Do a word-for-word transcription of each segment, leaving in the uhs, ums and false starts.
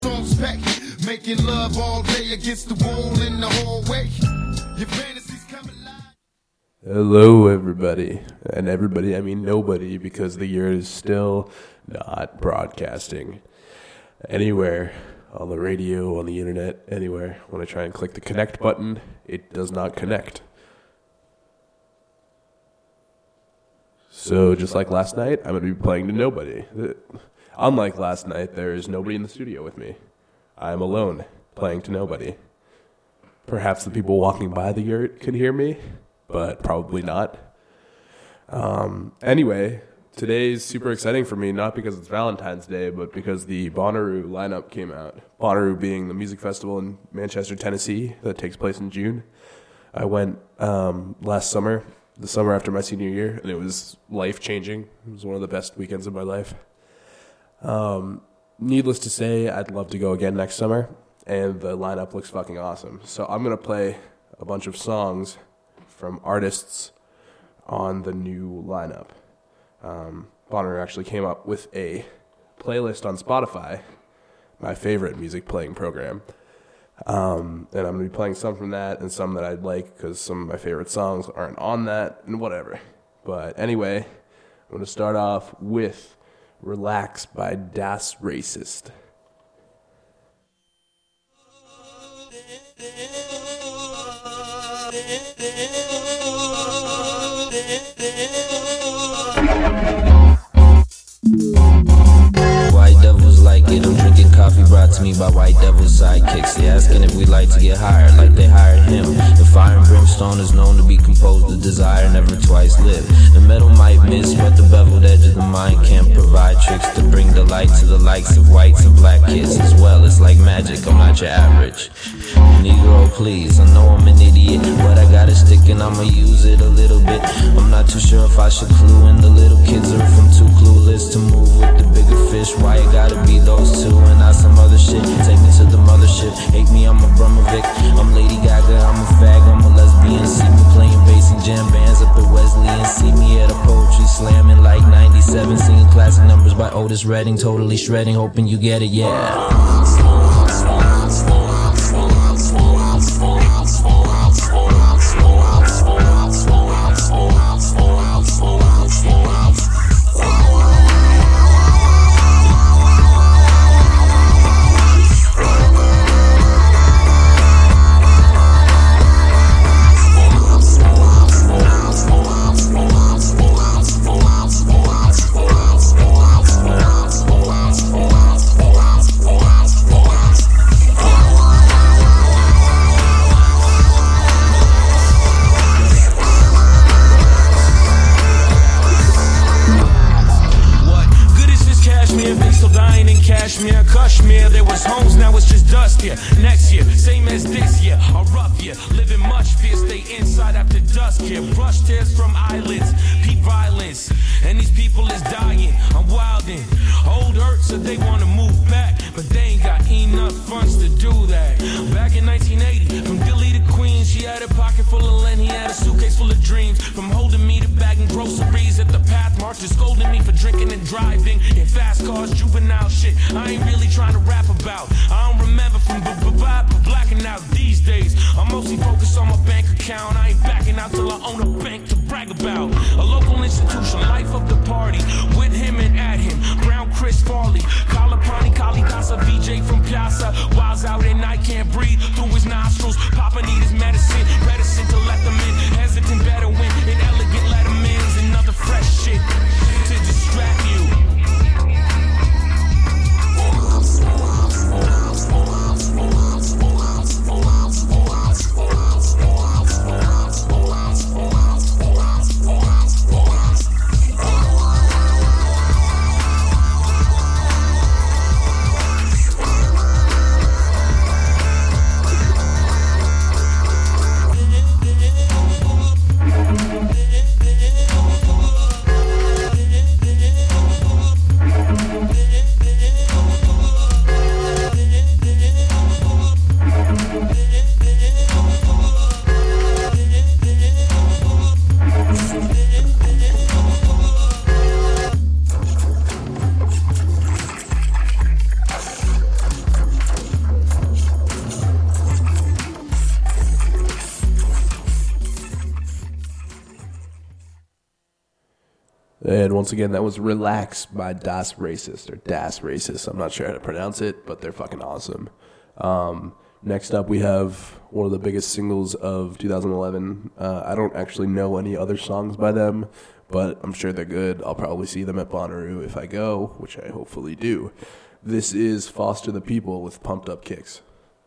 on spec, making love all day against the wall in the hallway. Your fantasies come alive. Hello, everybody. And everybody, I mean nobody, because the year is still not broadcasting anywhere, on the radio, on the internet, anywhere. When I try and click the connect button, it does not connect. So just like last night, I'm going to be playing to nobody. Unlike last night, there is nobody in the studio with me. I am alone, playing to nobody. Perhaps the people walking by the yurt can hear me, but probably not. Um, anyway, today's super exciting for me, not because it's Valentine's Day, but because the Bonnaroo lineup came out. Bonnaroo being the music festival in Manchester, Tennessee, that takes place in June. I went um, last summer, the summer after my senior year, and it was life-changing. It was one of the best weekends of my life. Um, needless to say, I'd love to go again next summer, and the lineup looks fucking awesome. So I'm going to play a bunch of songs from artists on the new lineup. Um, Bonnaroo actually came up with a playlist on Spotify, my favorite music playing program. Um, and I'm going to be playing some from that and some that I'd like because some of my favorite songs aren't on that and whatever. But anyway, I'm going to start off with Relax by Das Racist. White devils like it, I'm drinking coffee brought to me by white devil sidekicks. They asking if we like to get hired, like they hired him. The fire and brimstone is known to be composed of desire, never twice lived. The metal might miss, but the beveled edge of the mind can't provide tricks to bring delight to the likes of whites and black kids as well. It's like magic, I'm not your average Negro, please. I know I'm an idiot, but I got a stick and I'ma use it a little bit. I'm not too sure if I should clue in the little kids or if I'm too clueless to move with the bigger fish. Why it gotta be those two and not some other shit? Take me to the mothership. Hate me, I'm a Brumovic. I'm Lady Gaga, I'm a fag, I'm a lesbian. See me playing bass and jam bands up at Wesley and see me at a poetry slam in like ninety-seven, singing classic numbers by Otis Redding, totally shredding, hoping you get it, yeah. Kashmir, Kashmir, there was homes, now it's just dust here. Next year, same as this year, a rough year. Living much fear, stay inside after dusk here. Brush tears from eyelids, peak violence, and these people is dying. I'm wildin', old hurt, so they wanna move back, but they ain't got enough funds to do that. Back in nineteen eighty, from Dilly to Queens, she had a pocket full of lint, he had a suitcase full of dreams. From holding me to bagging groceries at the Pathmark to scolding me for drinking and driving in fast cars, juvenile shit I ain't really trying to rap about. I don't remember from blacking out these days. I'm mostly focused on my bank account. I ain't backing out till I own a bank to brag about. A local institution, life of the party, with him and at him. Brown Chris Farley, Kalapani, Kalidasa, V J from Piazza. Whiles out at night, can't breathe through his nostrils. Papa need his medicine, reticent to let them in. Hesitant, better win, inelegant lettermans and other fresh shit to distract you. And once again, that was Relax by Das Racist, or Das Racist. I'm not sure how to pronounce it, but they're fucking awesome. Um, next up, we have one of the biggest singles of two thousand eleven. Uh, I don't actually know any other songs by them, but I'm sure they're good. I'll probably see them at Bonnaroo if I go, which I hopefully do. This is Foster the People with Pumped Up Kicks.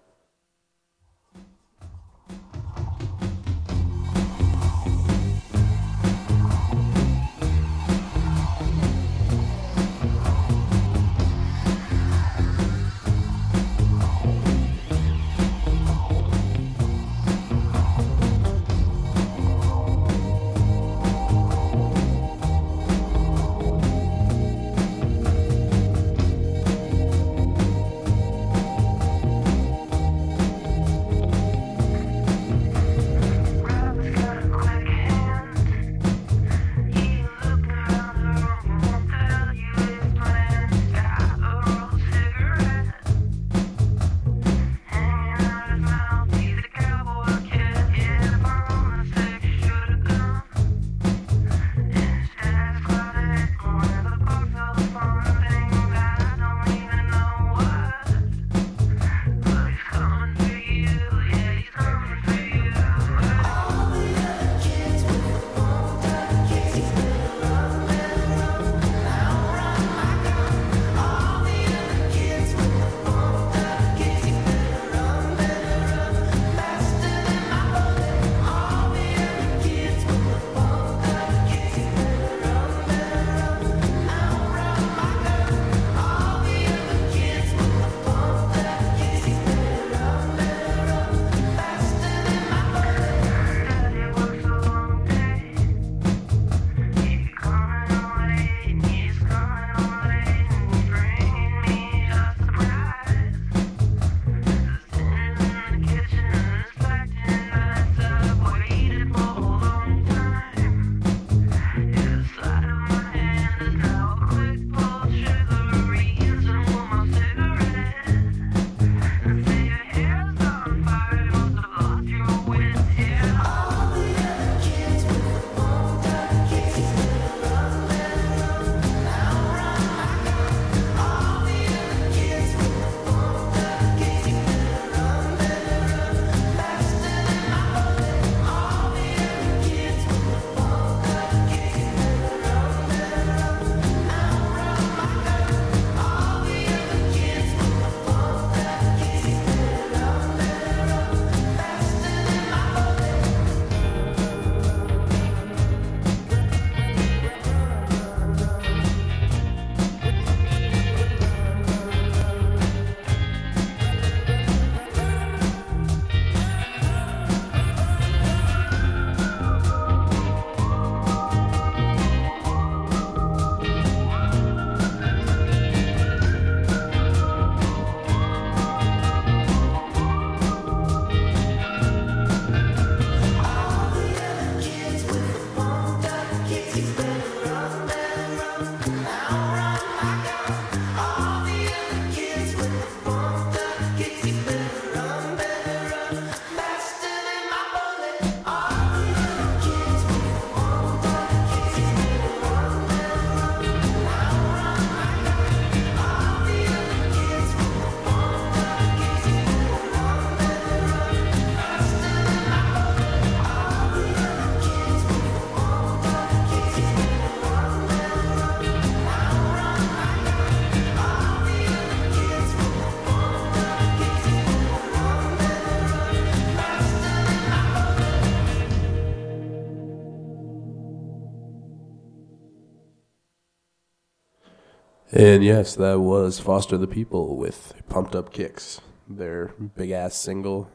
And yes, that was Foster the People with Pumped Up Kicks, their big-ass single,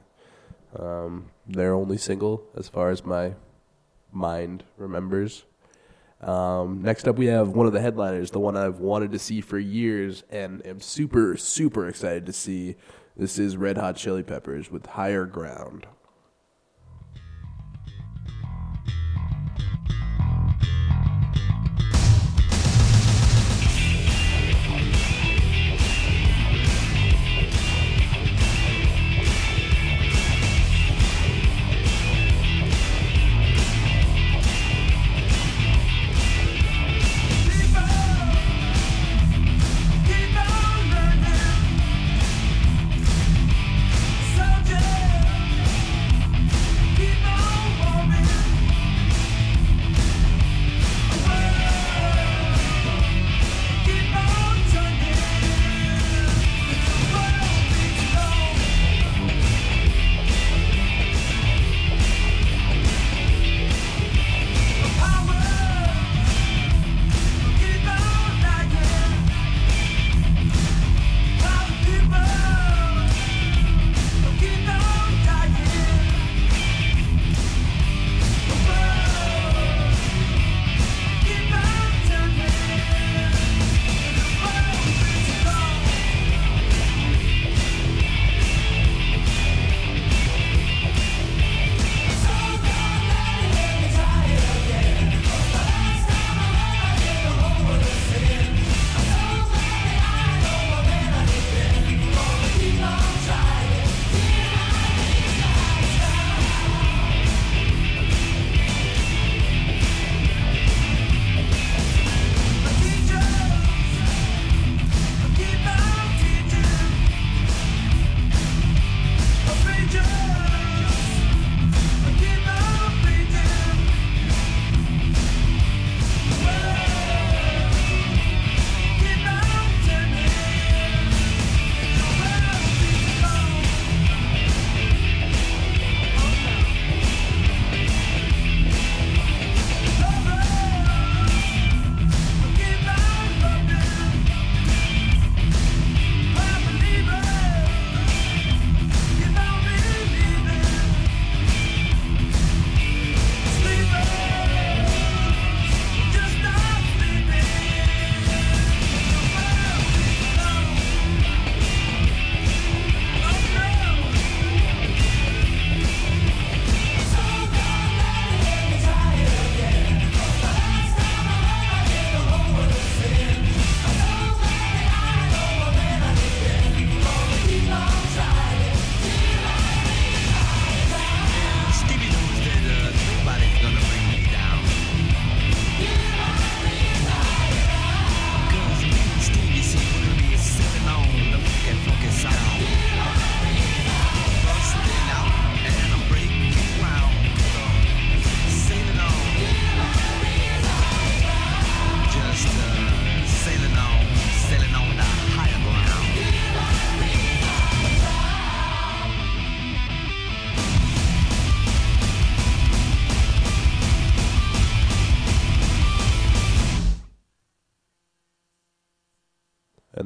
um, their only single as far as my mind remembers. Um, next up we have one of the headliners, the one I've wanted to see for years and am super, super excited to see. This is Red Hot Chili Peppers with Higher Ground.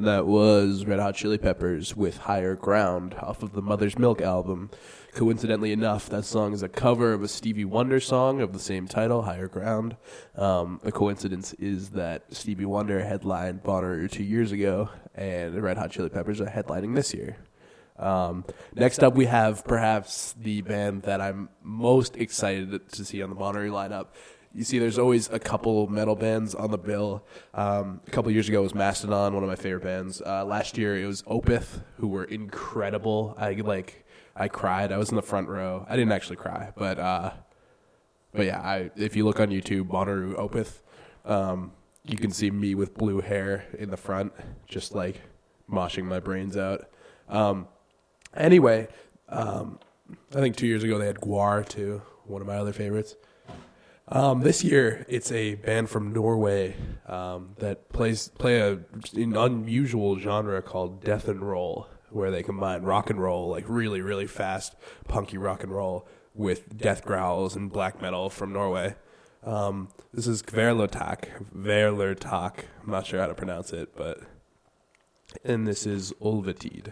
And that was Red Hot Chili Peppers with Higher Ground off of the Mother's Milk album. Coincidentally enough, that song is a cover of a Stevie Wonder song of the same title, Higher Ground. Um, the coincidence is that Stevie Wonder headlined Bonnaroo two years ago, and the Red Hot Chili Peppers are headlining this year. Um, next up, we have perhaps the band that I'm most excited to see on the Bonnaroo lineup. You see, there's always a couple metal bands on the bill. Um, a couple years ago, it was Mastodon, one of my favorite bands. Uh, last year, it was Opeth, who were incredible. I like... I cried. I was in the front row. I didn't actually cry, but uh, but yeah. I if you look on YouTube, Bonnaroo Opeth, um, you can see me with blue hair in the front, just like moshing my brains out. Um, anyway, um, I think two years ago they had Gwar too, one of my other favorites. Um, this year it's a band from Norway um, that plays play a an unusual genre called death and roll, where they combine rock and roll, like really, really fast, punky rock and roll, with death growls and black metal from Norway. Um, this is Kvelertak. Kvelertak. I'm not sure how to pronounce it, but... And this is Ulvetid.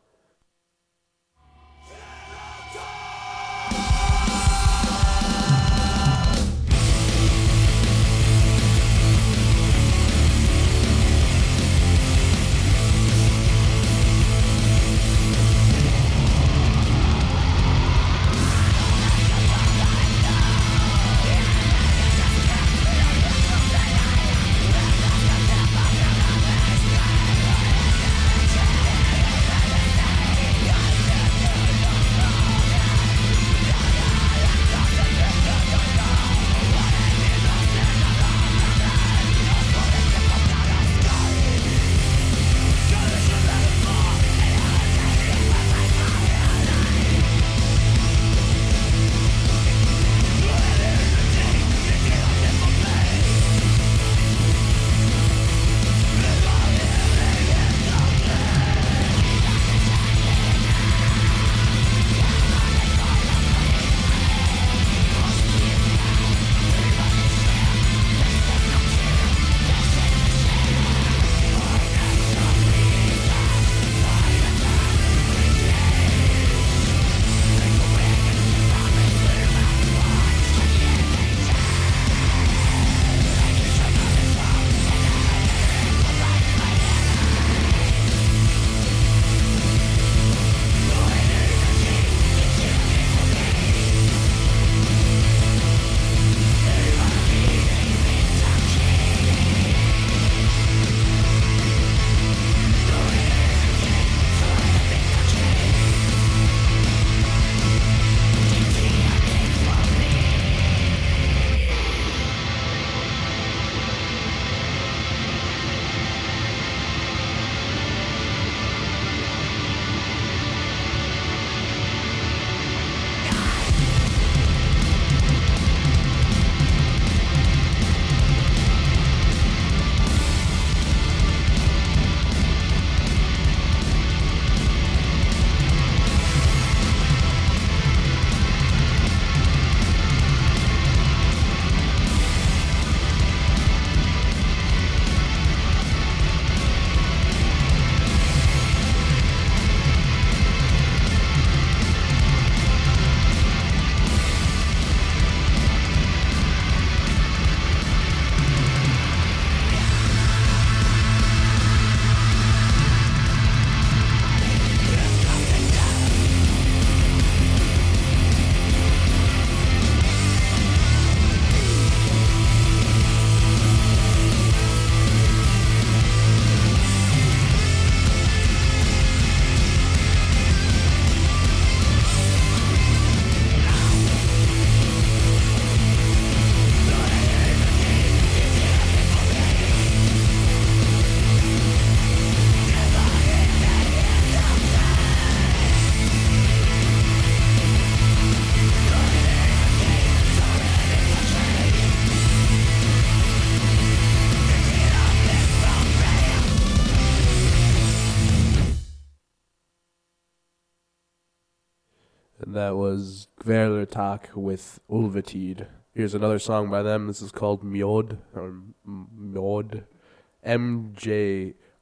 That was Kvelertak with Ulvetid. Here's another song by them. This is called Mjod, or Mjod, M J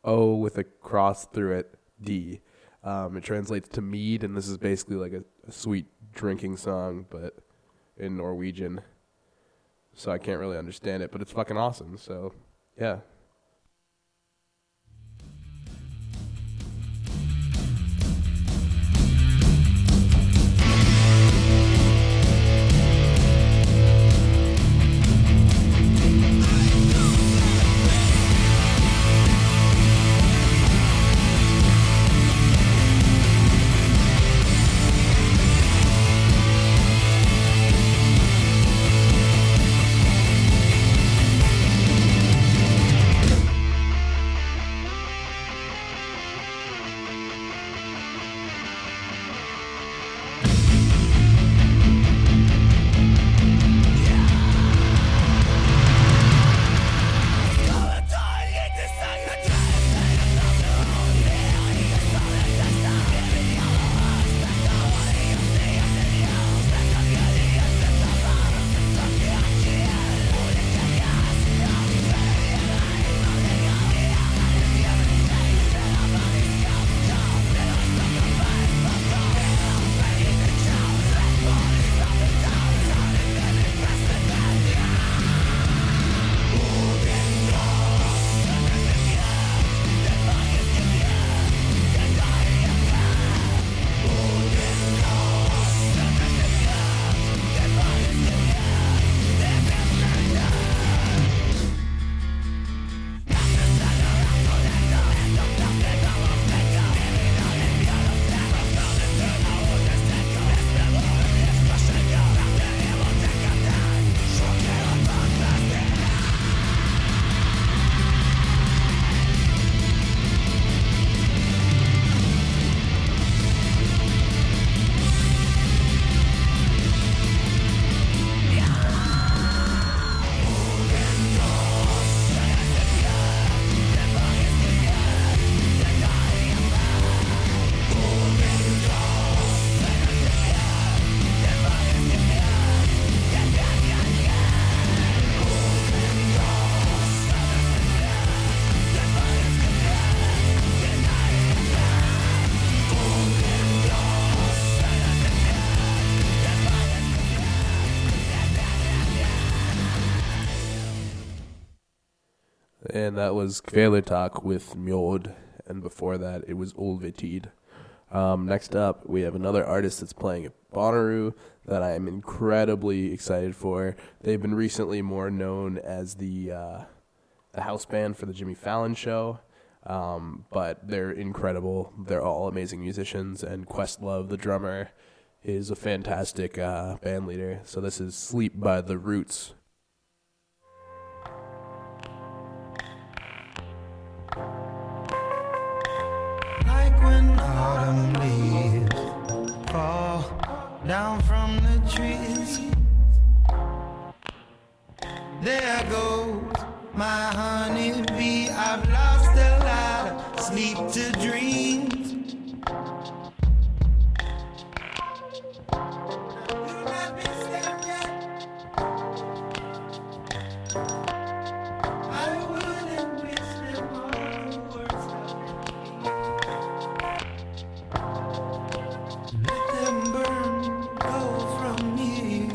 O with a cross through it, D. Um, it translates to mead, and this is basically like a, a sweet drinking song, but in Norwegian. So I can't really understand it, but it's fucking awesome. So, yeah. And that was Kvelertak with Mjord, and before that it was Ulvetid. Um, next up, we have another artist that's playing at Bonnaroo that I am incredibly excited for. They've been recently more known as the uh, the house band for the Jimmy Fallon show, um, but they're incredible. They're all amazing musicians, and Questlove, the drummer, is a fantastic uh, band leader. So this is Sleep by the Roots. Autumn leaves fall down from the trees. There goes my honeybee. I've lost a lot of sleep to dreams. You've not been stabbed yet. I wouldn't wish them all the worst of me. Let them burn, go from here.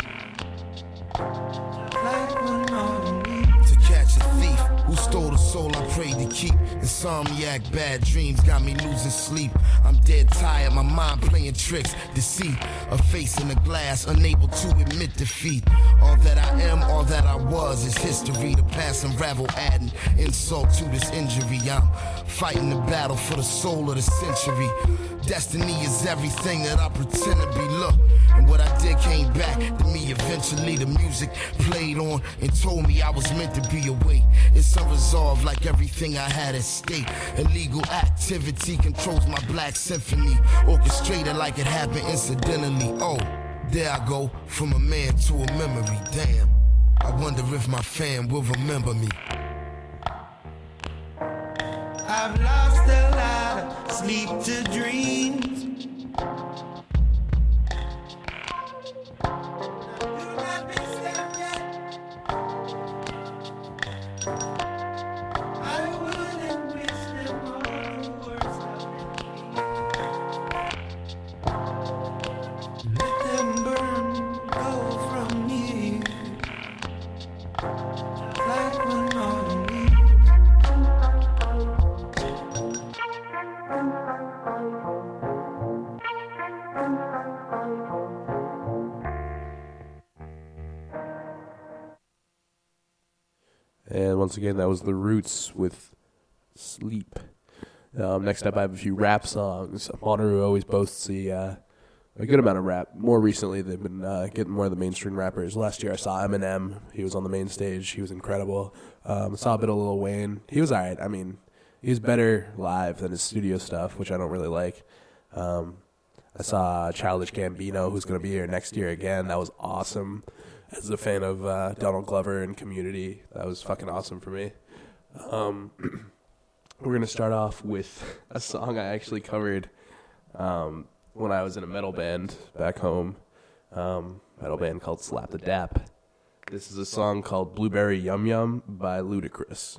Like when autumn leaves. To catch a thief who stole the soul I prayed to keep. Insomniac, bad dreams got me losing sleep. I'm dead tired, my mind playing tricks, deceit. A face in the glass, unable to admit defeat. All that I am, all that I was is history. The past unravel, adding insult to this injury. I'm fighting the battle for the soul of the century. Destiny is everything that I pretend to be. Look, and what I did came back to me eventually. The music played on and told me I was meant to be awake. It's unresolved like everything I had at stake. Illegal activity controls my black symphony, orchestrated like it happened incidentally. Oh, there I go, from a man to a memory. Damn, I wonder if my fam will remember me. I've lost a lot of sleep to dreams. You've not been stabbed yet. I wouldn't wish And once again, that was The Roots with Sleep. Um, next up, I have a few rap songs. Monterey always boasts the, uh, a good amount of rap. More recently, they've been uh, getting more of the mainstream rappers. Last year, I saw Eminem. He was on the main stage. He was incredible. Um, saw a bit of Lil Wayne. He was all right. I mean, he was better live than his studio stuff, which I don't really like. Um, I saw Childish Gambino, who's going to be here next year again. That was awesome. As a fan of uh, Donald Glover and Community, that was fucking awesome for me. Um, we're going to start off with a song I actually covered um, when I was in a metal band back home. Um, metal band called Slap the Dap. This is a song called Blueberry Yum Yum by Ludacris.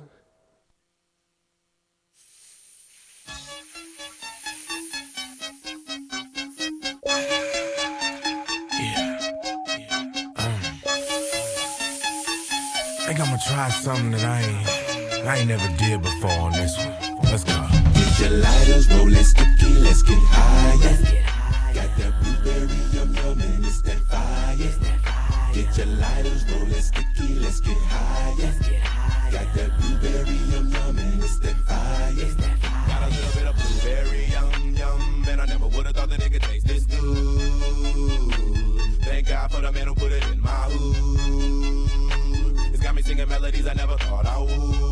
I think I'm gonna try something that I ain't, I ain't never did before on this one. Let's go. Get your lighters, roll it sticky, let's get high. Let's get high. Got that blueberry yum yum and it's that fire. It's that fire. Get your lighters, roll it sticky, let's get high. Let's get high. Got that blueberry yum yum and it's that fire. It's that fire. Got a little bit of blueberry yum yum, and I never would've thought that it could taste this good. Thank God for the man who put it in my hood. Got me singing melodies I never thought I would.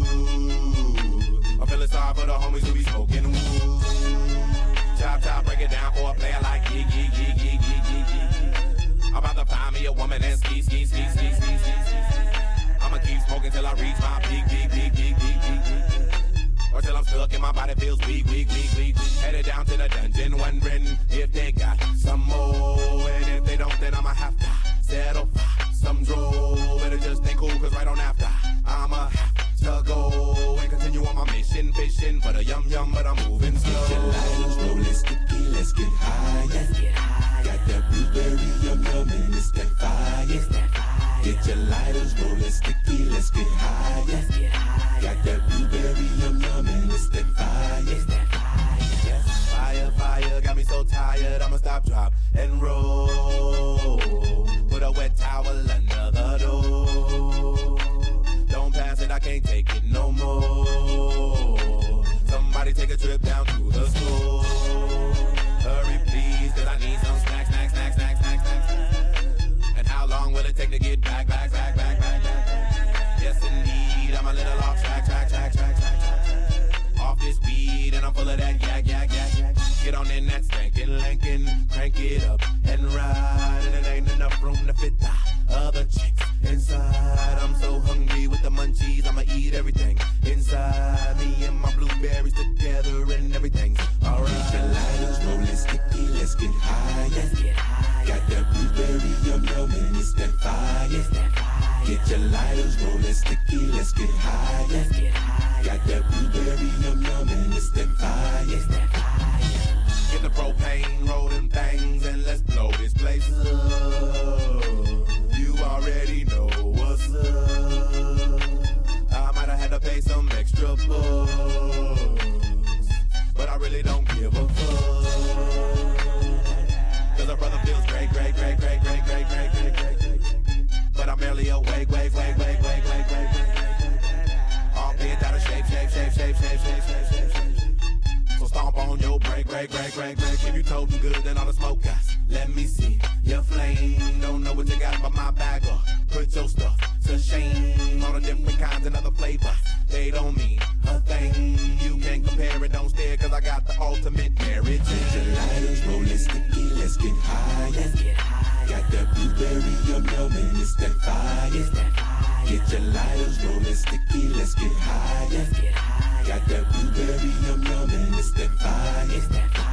I'm feeling sorry for the homies who be smoking wood. Chop, chop, break it down for a player like yee, yee, yee, yee, yee, yee, yee. I'm about to find me a woman and ski, ski, ski, ski, ski, ski, ski. I'ma keep smoking till I reach my peak, peak, peak, peak, peak, peak. Or till I'm stuck and my body feels weak, weak, weak, weak. Headed down to the dungeon wondering if they got some more. And if they don't, then I'ma have to settle for some droll. Better just stay cool, cause right on after I'ma have to go and continue on my mission, fishing for the yum yum, but I'm moving slow. Get your lighters, roll it sticky, let's get high. Let's get high. Got that blueberry yum yum and it's that fire. It's that fire. Get your lighters, roll it sticky, let's get high. Let's get high. Got that blueberry yum yum and it's that fire. It's that fire. Yes, fire, fire, got me so tired, I'ma stop, drop, and roll. Put a wet towel under the door. Don't pass it, I can't take it no more. Somebody take a trip down to the store. Hurry please, cause I need some snacks, snacks, snacks, snacks, snacks, snacks. And how long will it take to get back, back, back, back, back, back? Yes indeed, I'm a little off track, track, track, track, track, track. Off this weed and I'm full of that yak, yak, yak, yak. Get on in that stankin' Lincoln, crank it up and ride. And it ain't enough room to fit the other chicks inside. I'm so hungry with the munchies, I'ma eat everything inside. Me and my blueberries together and everything's alright. Get your lighters, roll it sticky, let's get high. Let's get high. Got that blueberry yum yum and it's that fire. It's that fire. Get your lighters, roll it sticky, let's get high. Let's get high. Got that blueberry yum yum and it's that fire. It's that fire. Get the propane, roll them things, and let's blow this place up. You already know what's up. I might have had to pay some extra bucks, but I really don't give a fuck. Cause a brother feels great, great, great, great, great, great, great, great, great, great. But I'm barely awake, wake, wake, wake, wake, wake, wake, wake. All bent out of shape, shape, shape, shape, shape, shape, shape, shape, shape. So stomp on your break, break, break, break, break. If you toting good, then all the smoke guys. Let me see your flame. Don't know what you got but my bag up. Put your stuff to shame. All the different kinds and other flavors, they don't mean a thing. You can't compare it, don't stare, cause I got the ultimate marriage. Get your lighters, roll it sticky, let's get high. Let's get high. Got that blueberry yum yum and it's that fire. It's that fire. Get your lighters, roll it sticky, let's get high. Let's get high. Got that blueberry yum yum and it's that fire. It's that fire.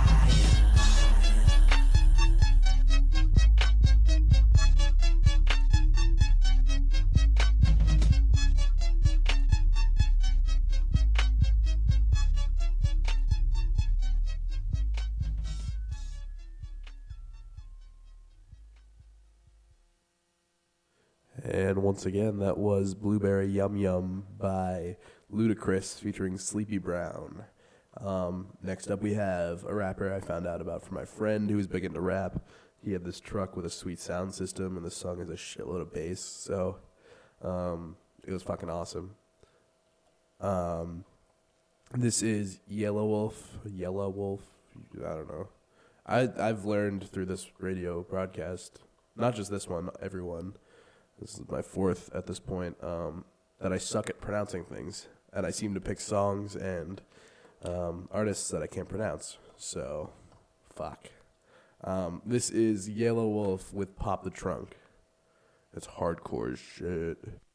And once again, that was Blueberry Yum Yum by Ludacris featuring Sleepy Brown. Um, next up, we have a rapper I found out about from my friend who was big into rap. He had this truck with a sweet sound system, and the song has a shitload of bass, so um, it was fucking awesome. Um, this is Yellow Wolf. Yellow Wolf. I don't know. I I've learned through this radio broadcast, not just this one, everyone. This is my fourth at this point. Um, that I suck at pronouncing things, and I seem to pick songs and um, artists that I can't pronounce. So, fuck. Um, this is Yellow Wolf with Pop the Trunk. It's hardcore shit.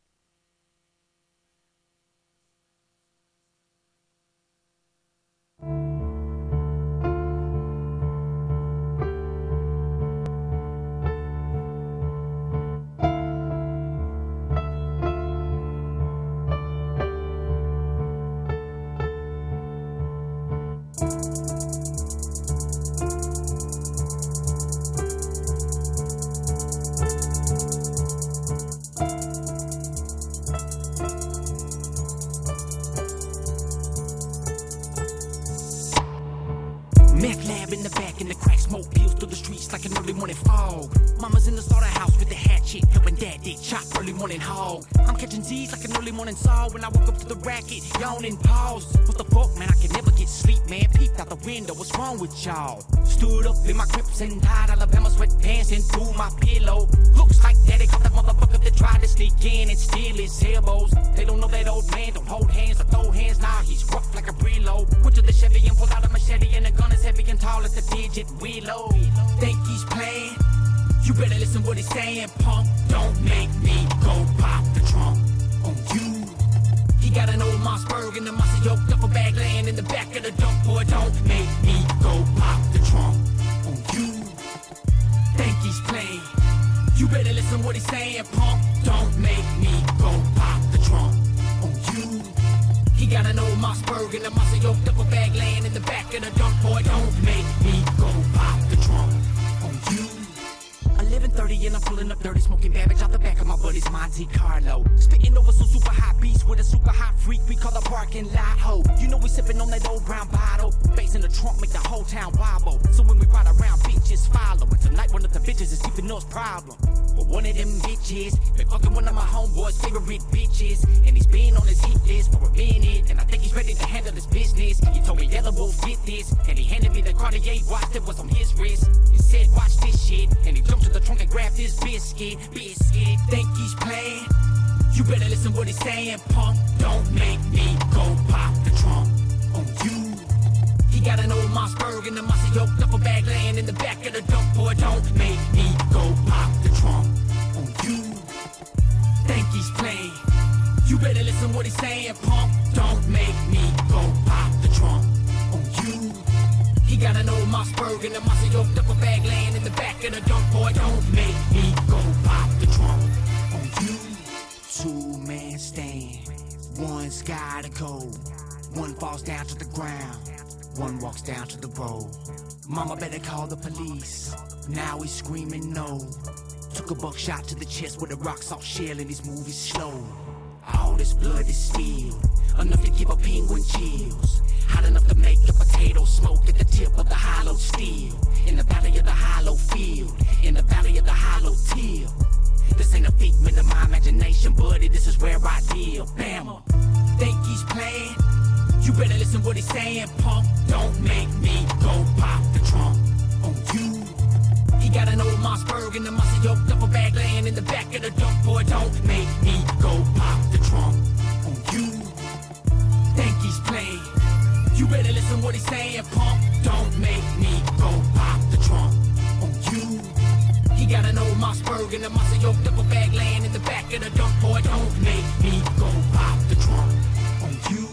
Meth lab in the back and the crack smoke peels through the streets like an early morning fog. Mama's in the slaughterhouse with the hatchet, helping dad dig chop early morning hog. I'm catching Z's like an early morning saw when I woke up to the racket, yawning pause. What the fuck, man, I can never get sleep, man. Peeped out the window, what's wrong with y'all? Stood up in my Crips and tied Alabama sweatpants and threw my pillow. Looks like daddy caught that motherfucker that tried to sneak in and steal his elbows. They don't know that old man don't hold hands or throw hands, nah, he's rough like a Brillo. Went to the Chevy and pulled out a machete and the gun is heavy and tall as the digit willow. Think he's playing? You better listen what he's saying, punk. Don't make me go pop the trunk on you. He got an old Mossberg and the monster yoked up a bag laying in the back of the dump. Boy, don't make me go pop the trunk on you. Think he's playing? You better listen what he's saying, punk. Don't make me go pop the trunk on you. He got an old Mossberg and the monster yoked up a bag laying in the back of the dump. Boy, don't make me go pop the trunk on you. eleven thirty and I'm pulling up dirty, smoking Babbage out the back of my buddy's Monte Carlo. Spitting over some super hot beats with a super hot freak we call the parking lot ho. You know we sipping on that old brown bottle. Bass in the trunk make the whole town wobble. So when we ride around, bitches follow. And tonight one of the bitches is keeping us problem. But one of them bitches been fucking one of my homeboys' favorite bitches. And he's been on his hit list for a minute. And I think he's ready to handle his business. He told me Yellow Wolf fit this. And he handed me the Cartier watch that was on his wrist. He said watch this shit. And he jumped to the trunk and grabbed his biscuit. Biscuit, think he's playing? You better listen what he's saying, punk. Don't make me go pop the trunk on you. He got an old Mossberg and the monster yoked up a bag laying in the back of the dump. Boy, don't make me go pop the trunk on you. Think he's playing? You better listen what he's saying, punk. Don't make me go pop the trunk on you. He got an old Mossberg and the monster yoked up a bag laying in the back of the dump. Boy, don't make me go pop the trunk on you. Two man stand, one's gotta go. One falls down to the ground, one walks down to the road. Mama better call the police, now he's screaming no. Took a buckshot to the chest with a rock salt shell and his move is slow. All this blood is spilled, enough to give a penguin chills. Hot enough to make a potato smoke at the tip of the hollow steel. In the valley of the hollow field, in the valley of the hollow till. This ain't a figment of my imagination, buddy, this is where I deal. Bama, think he's playing? You better listen what he's saying, punk. Don't make me go pop the trunk on you. He got an old Mossberg and the monster yoked up a bag laying in the back of the dump. Boy, don't make me go pop the trunk on you. Think he's playing? You better listen what he's saying, punk. Don't make me go pop the trunk on you. He got an old Mossberg and the monster yoked up a bag laying in the back of the dump. Boy, don't make me go pop the trunk on you.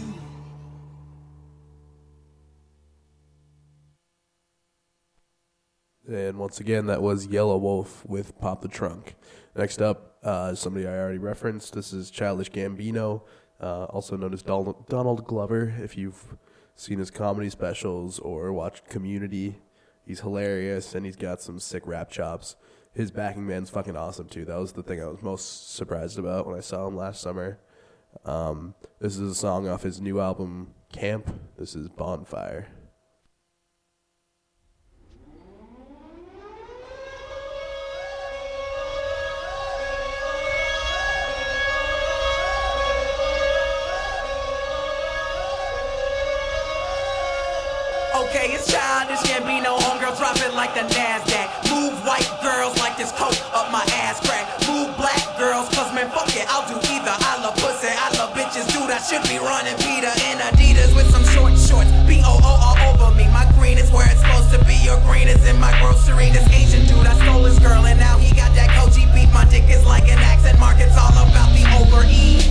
And once again, that was Yellow Wolf with Pop the Trunk. Next up, uh, somebody I already referenced. This is Childish Gambino, uh, also known as Donald, Donald Glover. If you've seen his comedy specials or watched Community, he's hilarious and he's got some sick rap chops. His backing band's fucking awesome too. That was the thing I was most surprised about when I saw him last summer. Um, this is a song off his new album, Camp. This is Bonfire. okay, it's Childish Gambino, homegirl drop it like the NASDAQ. Move white girls like this coat up my ass crack. Move black girls, cause man, fuck it, I'll do either. I love pussy, I love bitches, dude, I should be running Peter in Adidas with some short shorts. B O O all over me, my green is where it's supposed to be. Your green is in my grocery. This Asian dude, I stole his girl, and now he got that Koji beef. My dick is like an accent mark, it's all about the over-E.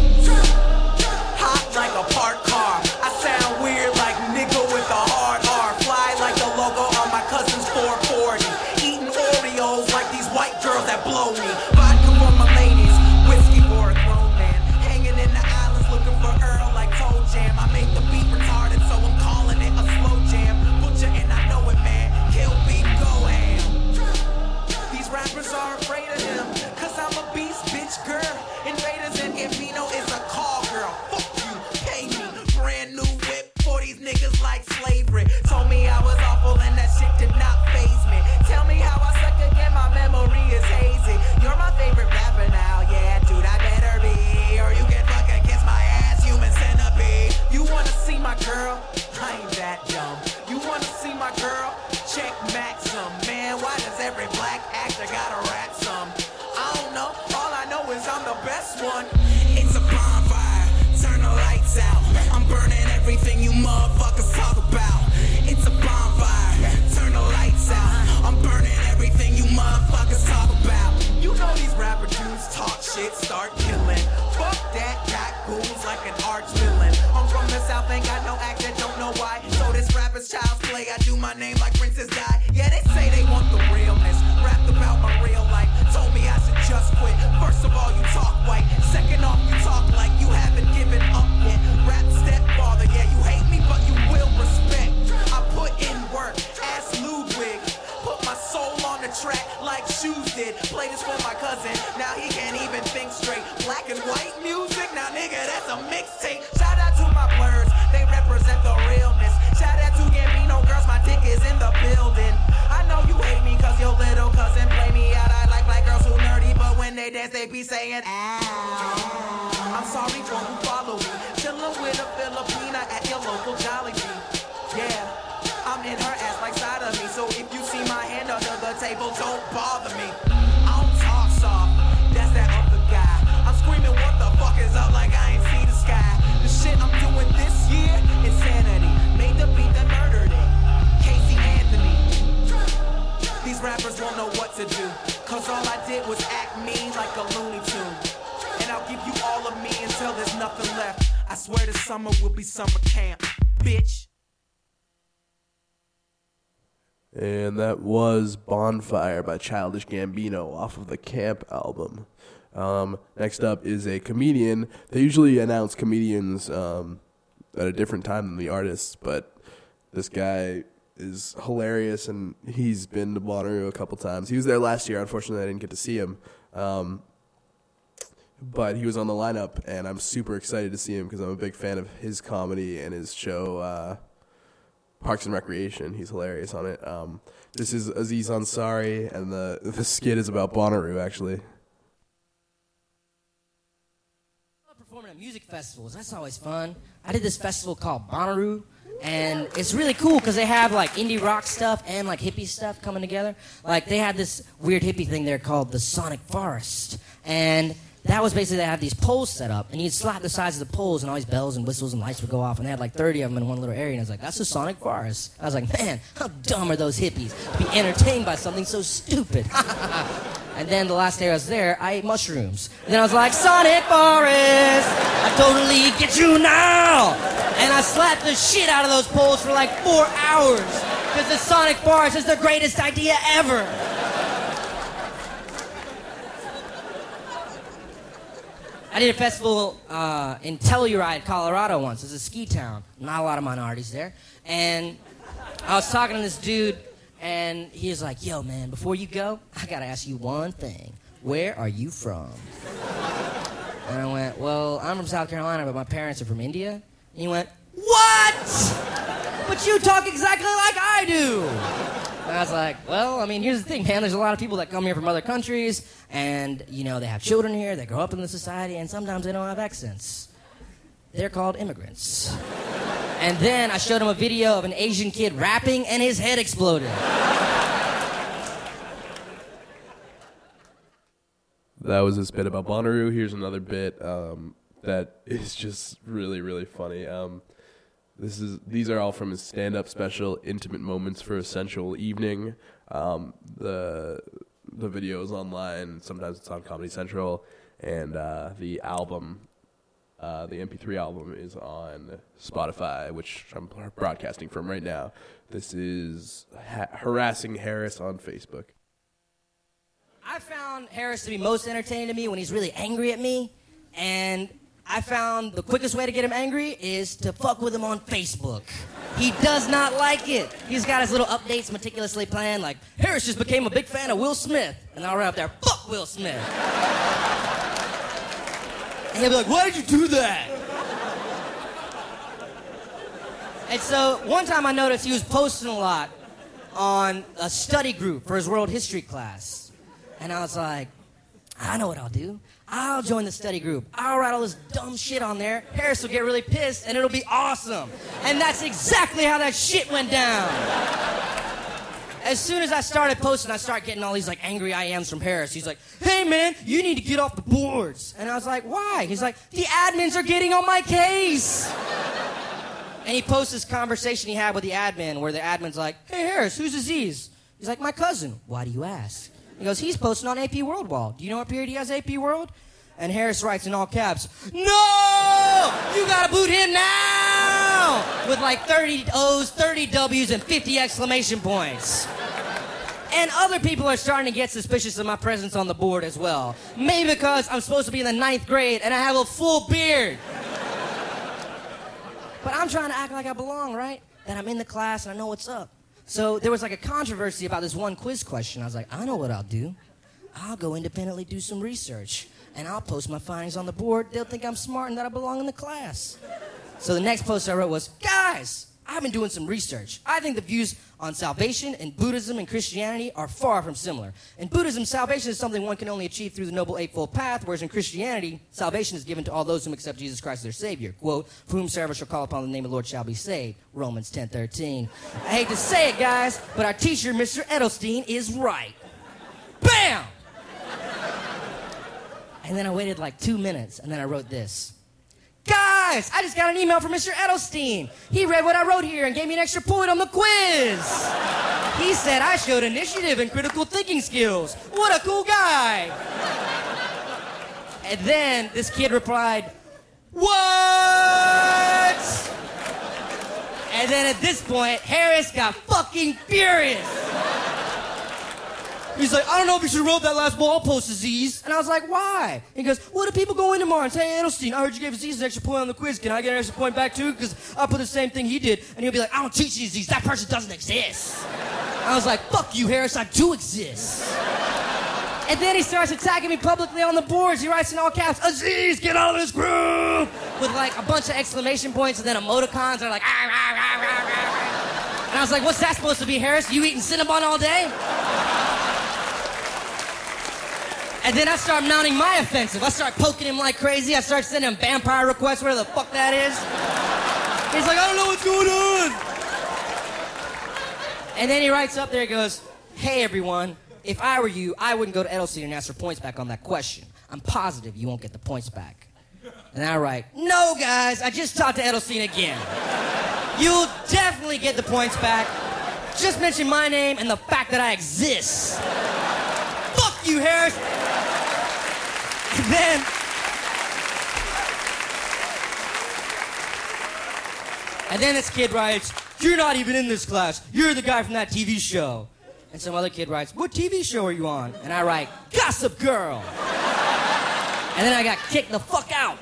Hot like a parked car, I sound weird like nigga with a hard R. Fly like the logo on my cousin's four forty. Eating Oreos like these white girls that blow me. Vodka for my ladies, whiskey for a grown man. Hanging in the islands looking for Earl like Toe Jam. I make the beat retarded, so I'm calling it a slow jam. Butcher and I know it, man. Kill beat, go ham. These rappers are afraid of him, cause I'm a beast, bitch, girl. Invaders and Gambino is a call girl. Fuck you, pay me. Brand new whip for these niggas like slavery. Told me I was awful and that shit did not faze me. Tell me how I suck again, my memory is hazy. You're my favorite rapper now, yeah, dude, I better be. Or you can fucking kiss my ass, human centipede. You wanna see my girl? I ain't that dumb. You wanna see my girl? Check Maxim. Man, why does every black actor gotta rap some? I don't know, all I know is I'm the best one. It's a bonfire, turn the lights out. I'm burning everything you motherfuckers talk about. It's a bonfire, turn the lights out. I'm burning everything you motherfuckers talk about. You know these rapper dudes talk shit, start killing. Fuck that, got goons like an arch villain. I'm from the south, ain't got no accent, don't know why. So this rapper's child's play, I do my name like Princess Di. Yeah, they say they want the realness, rapped about my real life. Told me I should just quit. First of all, you talk white. Second off, you talk like you haven't given up yet. Rap stepfather, yeah, you hate me, but you will respect. I put in work, ask Ludwig. Put my soul on the track like Shoes did. Play this for my cousin, now he can't even think straight. Black and white music, now nigga, that's a mixtape. Shout out to my blurs, they represent the realness. Shout out to Gambino girls, my dick is in the building. I know you hate me cause your little cousin play me out. I like black girls who nerdy, but when they dance they be saying ow. I'm sorry for who follow me. Chillin' with a Filipina at your local Jolly Bee. Yeah, I'm in her ass like side of me. So if you see my hand under the table, don't bother me. I don't talk soft, that's that other guy. I'm screaming what the fuck is up like I ain't see the sky. The shit I'm doing this year, insanity. Made the beat that murdered it. Casey Anthony. These rappers won't know what to do, cause all I did was act mean like a Looney Tune. And I'll give you all of me until there's nothing left. I swear this summer will be summer camp, bitch. And that was Bonfire by Childish Gambino off of the Camp album. Um, next up is a comedian. They usually announce comedians um, at a different time than the artists, but this guy is hilarious, and he's been to Bonnaroo a couple times. He was there last year. Unfortunately, I didn't get to see him. Um, but he was on the lineup, and I'm super excited to see him because I'm a big fan of his comedy and his show, uh, Parks and Recreation. He's hilarious on it. Um, this is Aziz Ansari, and the, the skit is about Bonnaroo, actually. Performing at music festivals, that's always fun. I did this festival called Bonnaroo, and it's really cool because they have like indie rock stuff and like hippie stuff coming together. Like they had this weird hippie thing there called the Sonic Forest, and that was basically they had these poles set up, and you'd slap the sides of the poles, and all these bells and whistles and lights would go off, and they had like thirty of them in one little area, and I was like, that's the Sonic Forest. I was like, man, how dumb are those hippies to be entertained by something so stupid? And then the last day I was there, I ate mushrooms. And then I was like, Sonic Forest, I totally get you now. And I slapped the shit out of those poles for like four hours, because the Sonic Forest is the greatest idea ever. I did a festival uh, in Telluride, Colorado once. It's a ski town. Not a lot of minorities there. And I was talking to this dude, and he was like, yo, man, before you go, I gotta ask you one thing. Where are you from? And I went, well, I'm from South Carolina, but my parents are from India. And he went, what? But you talk exactly like I do. And I was like, well, I mean, here's the thing, man. There's a lot of people that come here from other countries, and, you know, they have children here, they grow up in the society, and sometimes they don't have accents. They're called immigrants. And then I showed him a video of an Asian kid rapping, and his head exploded. That was this bit about Bonnaroo. Here's another bit um, that is just really, really funny. Um, this is these are all from his stand-up special, Intimate Moments for a Sensual Evening. Um, the the video is online. Sometimes it's on Comedy Central, and uh, the album, uh, the M P three album, is on Spotify, which I'm broadcasting from right now. This is ha- harassing Harris on Facebook. I found Harris to be most entertaining to me when he's really angry at me, and I found the quickest way to get him angry is to fuck with him on Facebook. He does not like it. He's got his little updates meticulously planned, like, Harris just became a big fan of Will Smith, and I'll write up there, fuck Will Smith. And he'll be like, why did you do that? And so one time I noticed he was posting a lot on a study group for his world history class. And I was like, I know what I'll do. I'll join the study group. I'll write all this dumb shit on there. Harris will get really pissed, and it'll be awesome. And that's exactly how that shit went down. As soon as I started posting, I started getting all these like angry I Ms from Harris. He's like, hey man, you need to get off the boards. And I was like, why? He's like, the admins are getting on my case. And he posts this conversation he had with the admin where the admin's like, hey Harris, who's Aziz? He's like, my cousin. Why do you ask? He goes, he's posting on A P World Wall. Do you know what period he has A P World? And Harris writes in all caps, no! You gotta boot him now! With like thirty O's, thirty W's, and fifty exclamation points. And other people are starting to get suspicious of my presence on the board as well. Maybe because I'm supposed to be in the ninth grade and I have a full beard. But I'm trying to act like I belong, right? That I'm in the class and I know what's up. So there was like a controversy about this one quiz question. I was like, I know what I'll do. I'll go independently do some research, and I'll post my findings on the board. They'll think I'm smart and that I belong in the class. So the next post I wrote was, guys, I've been doing some research. I think the views on salvation in Buddhism and Christianity are far from similar. In Buddhism, salvation is something one can only achieve through the Noble Eightfold Path, whereas in Christianity, salvation is given to all those who accept Jesus Christ as their Savior. Quote, for whomsoever shall call upon the name of the Lord shall be saved. Romans ten thirteen. I hate to say it, guys, but our teacher, Mister Edelstein, is right. Bam! And then I waited like two minutes, and then I wrote this. Guys, I just got an email from Mister Edelstein. He read what I wrote here and gave me an extra point on the quiz. He said I showed initiative and critical thinking skills. What a cool guy. And then this kid replied, what? And then at this point, Harris got fucking furious. He's like, I don't know if you should have wrote that last wall post, Aziz. And I was like, why? He goes, what if people go in tomorrow and say, hey, Edelstein, I heard you gave Aziz an extra point on the quiz. Can I get an extra point back too? Because I put the same thing he did. And he'll be like, I don't teach you, Aziz. That person doesn't exist. I was like, fuck you, Harris. I do exist. And then he starts attacking me publicly on the boards. He writes in all caps, Aziz, get out of this group! With like a bunch of exclamation points and then emoticons that are like, ah, rah, rah, rah, rah. And I was like, what's that supposed to be, Harris? You eating Cinnabon all day? And then I start mounting my offensive. I start poking him like crazy. I start sending him vampire requests, where the fuck that is. He's like, I don't know what's going on. And then he writes up there, he goes, hey, everyone, if I were you, I wouldn't go to Edelstein and ask for points back on that question. I'm positive you won't get the points back. And I write, no, guys, I just talked to Edelstein again. You'll definitely get the points back. Just mention my name and the fact that I exist. Fuck you, Harris. And then, and then this kid writes, you're not even in this class. You're the guy from that T V show. And some other kid writes, what T V show are you on? And I write, Gossip Girl. And then I got kicked the fuck out.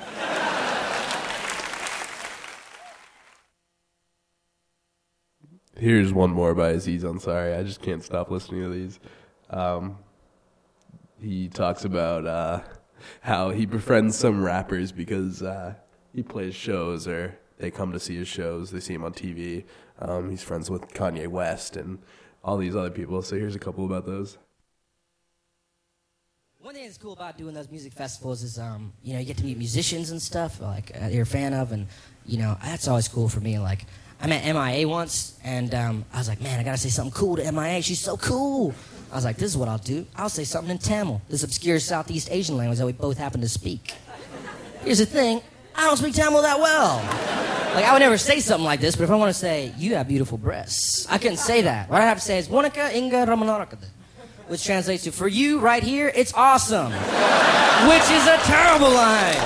Here's one more by Aziz Ansari. I just can't stop listening to these. Um, he talks about uh, how he befriends some rappers because uh, he plays shows or they come to see his shows. They see him on T V. Um, he's friends with Kanye West and all these other people. So here's a couple about those. One thing that's cool about doing those music festivals is, um, you know, you get to meet musicians and stuff, like, uh, you're a fan of, and, you know, that's always cool for me. Like, I met M I A once, and um, I was like, man, I gotta say something cool to M I A. She's so cool. I was like, this is what I'll do. I'll say something in Tamil, this obscure Southeast Asian language that we both happen to speak. Here's the thing, I don't speak Tamil that well. Like, I would never say something like this, but if I want to say, you have beautiful breasts, I couldn't say that. What I have to say is, Monica Inga Ramanarakada, which translates to, for you, right here, it's awesome. Which is a terrible line.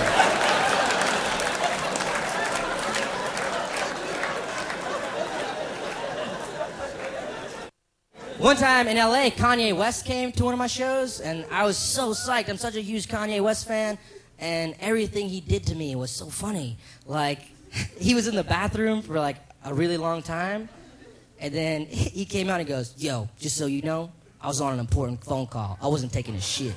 One time in L A, Kanye West came to one of my shows, and I was so psyched. I'm such a huge Kanye West fan, and everything he did to me was so funny. Like, he was in the bathroom for like a really long time, and then he came out and he goes, yo, just so you know, I was on an important phone call. I wasn't taking a shit.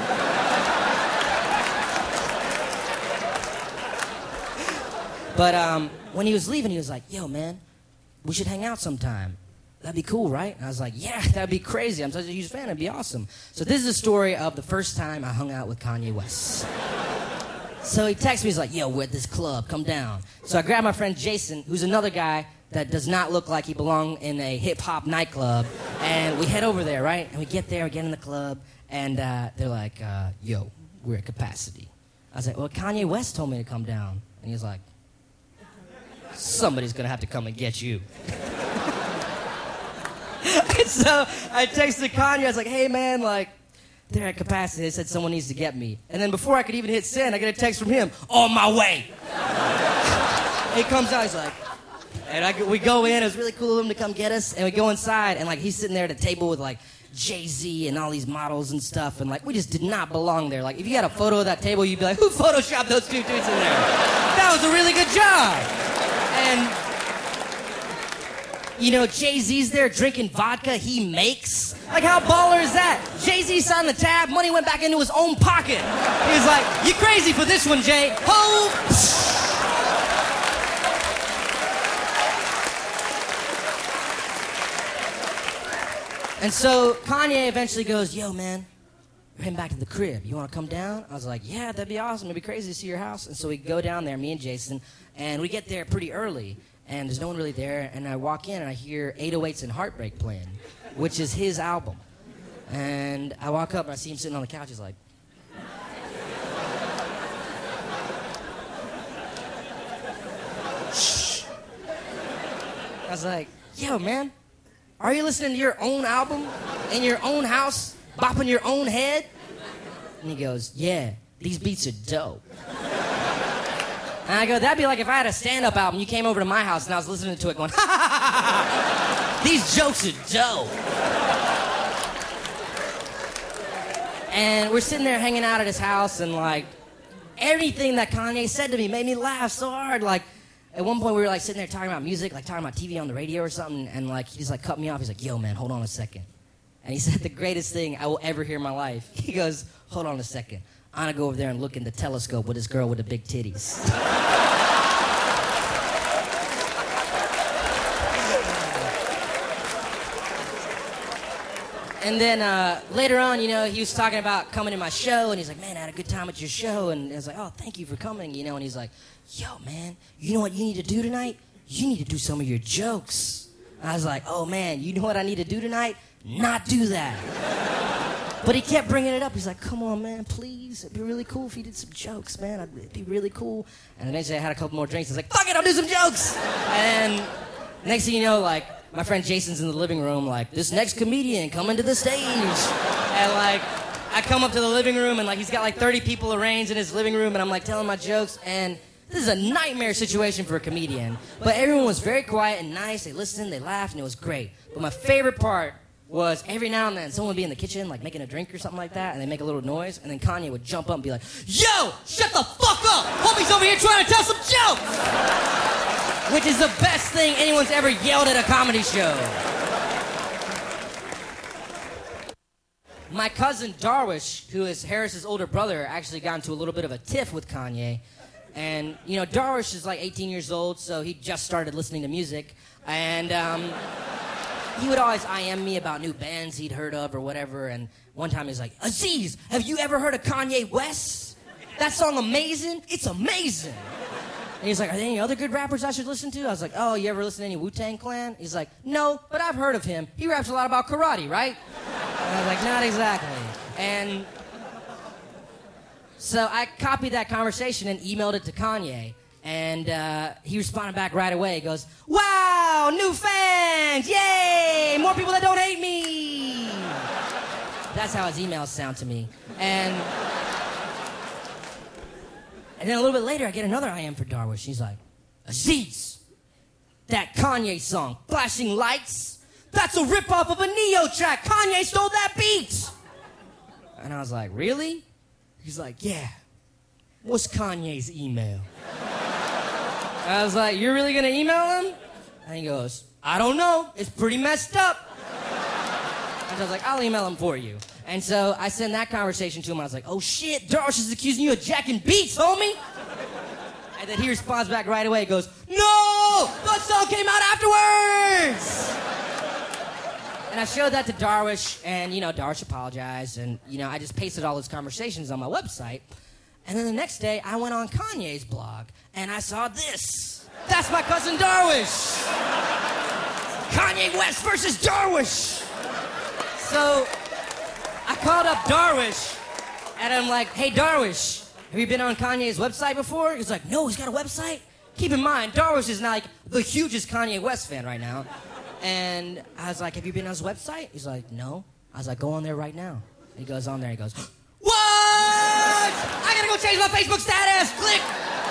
But um, when he was leaving, he was like, yo, man, we should hang out sometime. That'd be cool, right? And I was like, yeah, that'd be crazy. I'm such a huge fan. It'd be awesome. So this is the story of the first time I hung out with Kanye West. So he texts me, he's like, yo, we're at this club, come down. So I grab my friend Jason, who's another guy that does not look like he belonged in a hip-hop nightclub, and we head over there, right? And we get there, we get in the club, and uh, they're like, uh, yo, we're at capacity. I was like, well, Kanye West told me to come down. And he was like, somebody's gonna have to come and get you. And so I texted Kanye, I was like, hey man, like, they're at capacity. They said someone needs to get me. And then before I could even hit send, I get a text from him, on my way. He comes out, he's like, and I, we go in, it was really cool of him to come get us, and we go inside, and like he's sitting there at a table with like Jay-Z and all these models and stuff, and like we just did not belong there. Like if you had a photo of that table, you'd be like, who photoshopped those two dudes in there? That was a really good job. And you know, Jay-Z's there drinking vodka he makes. Like, how baller is that? Jay-Z signed the tab, money went back into his own pocket. He was like, you crazy for this one, Jay. Ho! And so Kanye eventually goes, yo, man, we're heading back to the crib. You want to come down? I was like, yeah, that'd be awesome. It'd be crazy to see your house. And so we go down there, me and Jason, and we get there pretty early. And there's no one really there, and I walk in and I hear eight oh eights and Heartbreak playing, which is his album. And I walk up and I see him sitting on the couch. He's like, shh. I was like, yo, man, are you listening to your own album in your own house, bopping your own head? And he goes, yeah, these beats are dope. And I go, that'd be like if I had a stand-up album, you came over to my house and I was listening to it going, ha ha ha ha, these jokes are dope. And we're sitting there hanging out at his house, and like, everything that Kanye said to me made me laugh so hard. Like, at one point we were like sitting there talking about music, like talking about T V on the radio or something, and like, he just like cut me off. He's like, yo man, hold on a second. And he said the greatest thing I will ever hear in my life. He goes, hold on a second. I'm gonna go over there and look in the telescope with this girl with the big titties. And then uh, later on, you know, he was talking about coming to my show, and he's like, man, I had a good time at your show. And I was like, oh, thank you for coming, you know. And he's like, yo, man, you know what you need to do tonight? You need to do some of your jokes. And I was like, oh, man, you know what I need to do tonight? Not do that. But he kept bringing it up. He's like, come on, man, please. It'd be really cool if you did some jokes, man. It'd be really cool. And eventually I had a couple more drinks. I was like, fuck it, I'll do some jokes. And next thing you know, like, my friend Jason's in the living room, like, this next comedian coming to the stage. And, like, I come up to the living room, and, like, he's got, like, thirty people arranged in his living room, and I'm, like, telling my jokes. And this is a nightmare situation for a comedian. But everyone was very quiet and nice. They listened, they laughed, and it was great. But my favorite part was every now and then someone would be in the kitchen, like making a drink or something like that, and they make a little noise, and then Kanye would jump up and be like, yo, shut the fuck up! Homie's over here trying to tell some jokes! Which is the best thing anyone's ever yelled at a comedy show. My cousin Darwish, who is Harris's older brother, actually got into a little bit of a tiff with Kanye. And, you know, Darwish is like eighteen years old, so he just started listening to music. And, um... he would always I M me about new bands he'd heard of or whatever. And one time he's like, Aziz, have you ever heard of Kanye West? That song Amazing? It's amazing. And he's like, are there any other good rappers I should listen to? I was like, oh, you ever listen to any Wu-Tang Clan? He's like, no, but I've heard of him. He raps a lot about karate, right? And I was like, not exactly. And so I copied that conversation and emailed it to Kanye. And uh, he responded back right away. He goes, wow, new fans, yay, more people that don't hate me. That's how his emails sound to me. And, and then a little bit later, I get another I M for Darwish. He's like, Aziz, that Kanye song, Flashing Lights, that's a ripoff of a Neo track. Kanye stole that beat. And I was like, really? He's like, yeah. What's Kanye's email? I was like, you're really gonna email him? And he goes, I don't know. It's pretty messed up. And I was like, I'll email him for you. And so I sent that conversation to him. I was like, oh shit, Darwish is accusing you of jacking beats, homie. And then he responds back right away. He goes, no, that song came out afterwards. And I showed that to Darwish, and, you know, Darwish apologized, and, you know, I just pasted all his conversations on my website. And then the next day, I went on Kanye's blog, and I saw this. That's my cousin Darwish. Kanye West versus Darwish. So I called up Darwish, and I'm like, hey, Darwish, have you been on Kanye's website before? He's like, no, he's got a website? Keep in mind, Darwish is like the hugest Kanye West fan right now. And I was like, have you been on his website? He's like, no. I was like, go on there right now. He goes on there, he goes, what? I gotta go change my Facebook status. Click.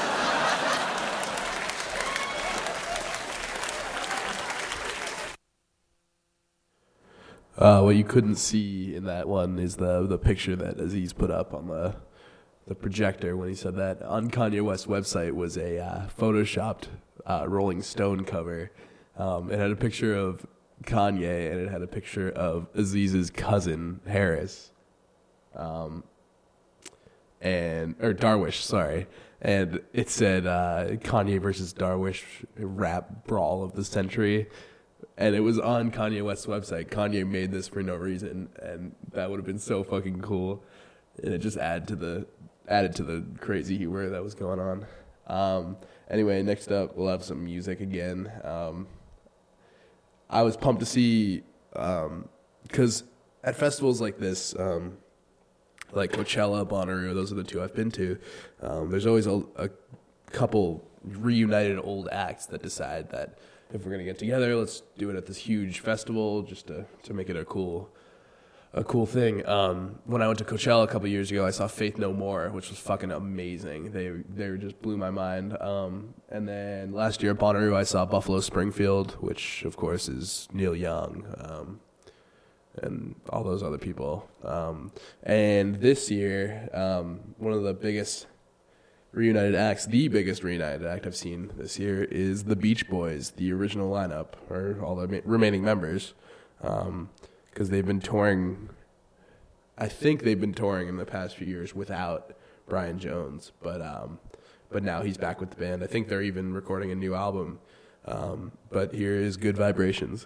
Uh, what you couldn't see in that one is the the picture that Aziz put up on the the projector when he said that. On Kanye West's website was a uh, photoshopped uh, Rolling Stone cover. Um, it had a picture of Kanye, and it had a picture of Aziz's cousin, Harris. Um, and, or Darwish, sorry. And it said, uh, Kanye versus Darwish rap brawl of the century. And it was on Kanye West's website. Kanye made this for no reason, and that would have been so fucking cool. And it just added to the, added to the crazy humor that was going on. Um, anyway, next up, we'll have some music again. Um, I was pumped to see, because um, at festivals like this, um, like Coachella, Bonnaroo, those are the two I've been to, um, there's always a, a couple reunited old acts that decide that if we're going to get together, let's do it at this huge festival just to, to make it a cool a cool thing. Um, when I went to Coachella a couple years ago, I saw Faith No More, which was fucking amazing. They they just blew my mind. Um, and then last year at Bonnaroo, I saw Buffalo Springfield, which of course is Neil Young, um, and all those other people. Um, and this year, um, one of the biggest reunited acts, the biggest reunited act I've seen this year is the Beach Boys, the original lineup, or all the ma- remaining members. Um, Because they've been touring, I think they've been touring in the past few years without Brian Jones, but um, but now he's back with the band. I think they're even recording a new album. Um, but here is Good Vibrations.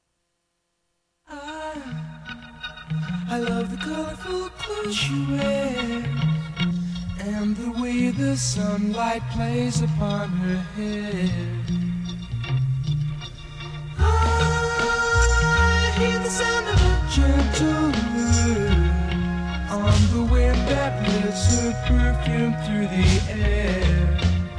I, I love the colorful clothes she wears and the way the sunlight plays upon her hair. I hear the sound of a gentle word on the wind that lifts her perfume through the air.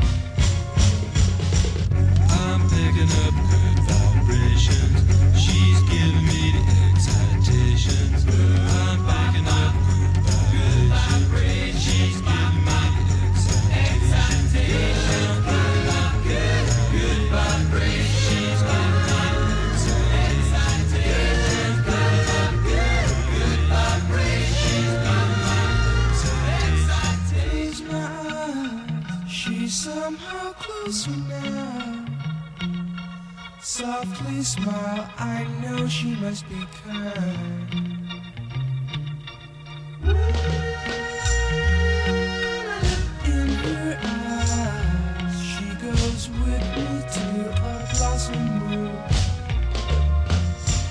I'm picking up good vibrations. She's giving me the excitations. I'm picking up good vibrations. She's giving me the excitations. I'm picking up good, good vibrations. She's giving me somehow closer now. Softly smile, I know she must be kind. In her eyes, she goes with me to a blossom room.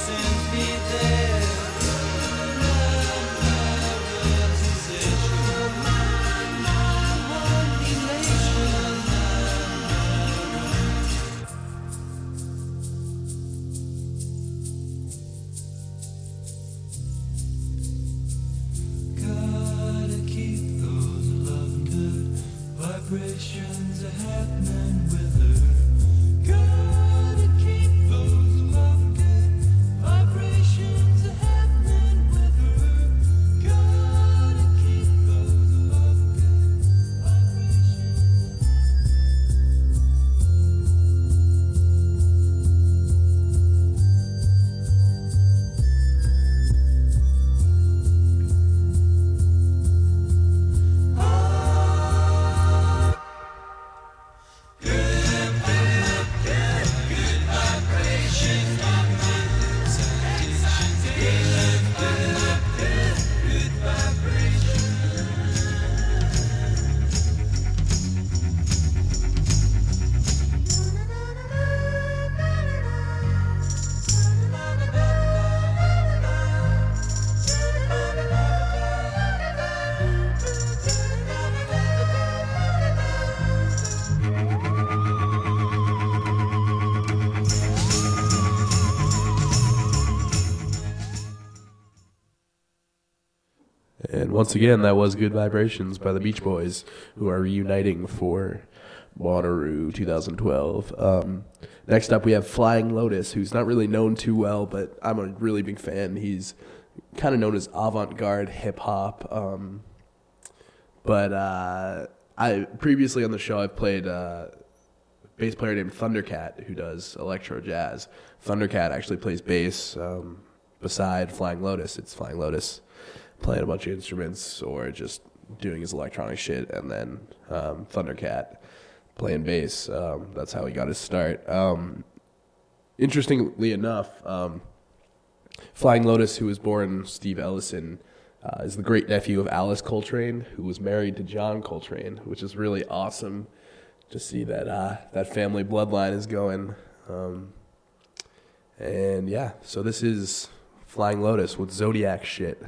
sends me there. Love, love, love, sensation. My, my, one elation. Gotta keep those loving good vibrations a happening with her. Gotta keep those loving good vibrations a happening with her. Gotta keep those loving good vibrations. And once again, that was Good Vibrations by the Beach Boys, who are reuniting for Bonnaroo twenty twelve. Um, next up, we have Flying Lotus, who's not really known too well, but I'm a really big fan. He's kind of known as avant-garde hip-hop. Um, but uh, I previously on the show, I've played uh, a bass player named Thundercat, who does electro jazz. Thundercat actually plays bass um, beside Flying Lotus. It's Flying Lotus playing a bunch of instruments or just doing his electronic shit, and then um, Thundercat playing bass. Um, that's how he got his start. Um, interestingly enough, um, Flying Lotus, who was born Steve Ellison, uh, is the great nephew of Alice Coltrane, who was married to John Coltrane, which is really awesome to see that uh, that family bloodline is going. Um, and yeah, so this is Flying Lotus with Zodiac Shit.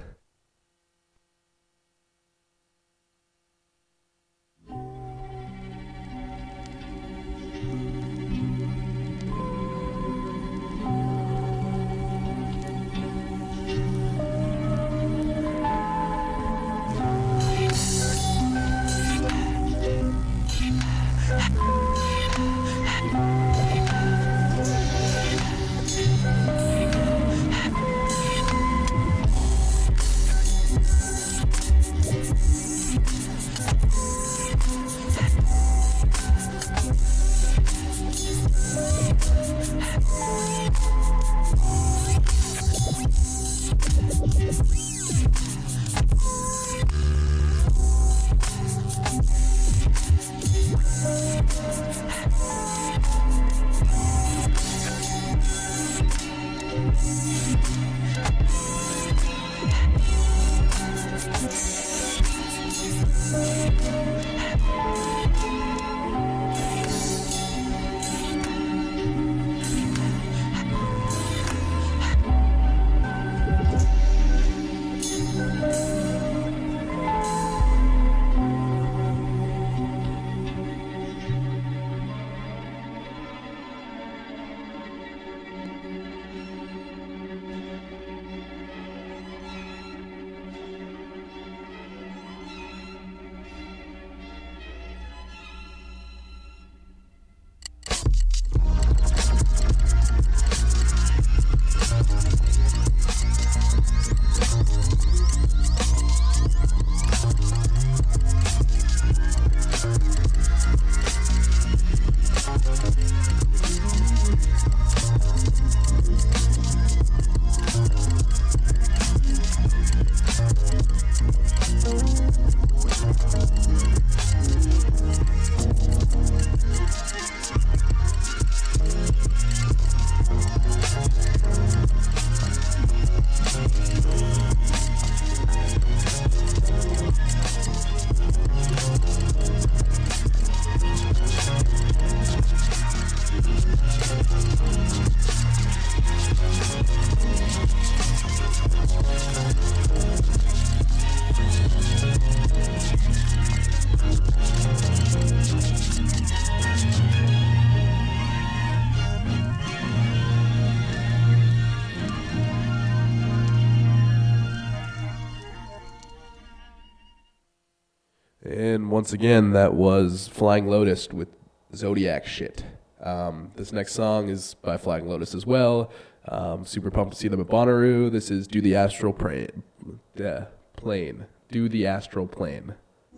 And once again, that was Flying Lotus with Zodiac Shit. Um, this next song is by Flying Lotus as well. Um, super pumped to see them at Bonnaroo. This is Do the Astral Plane. Yeah, plane. Do the Astral Plane.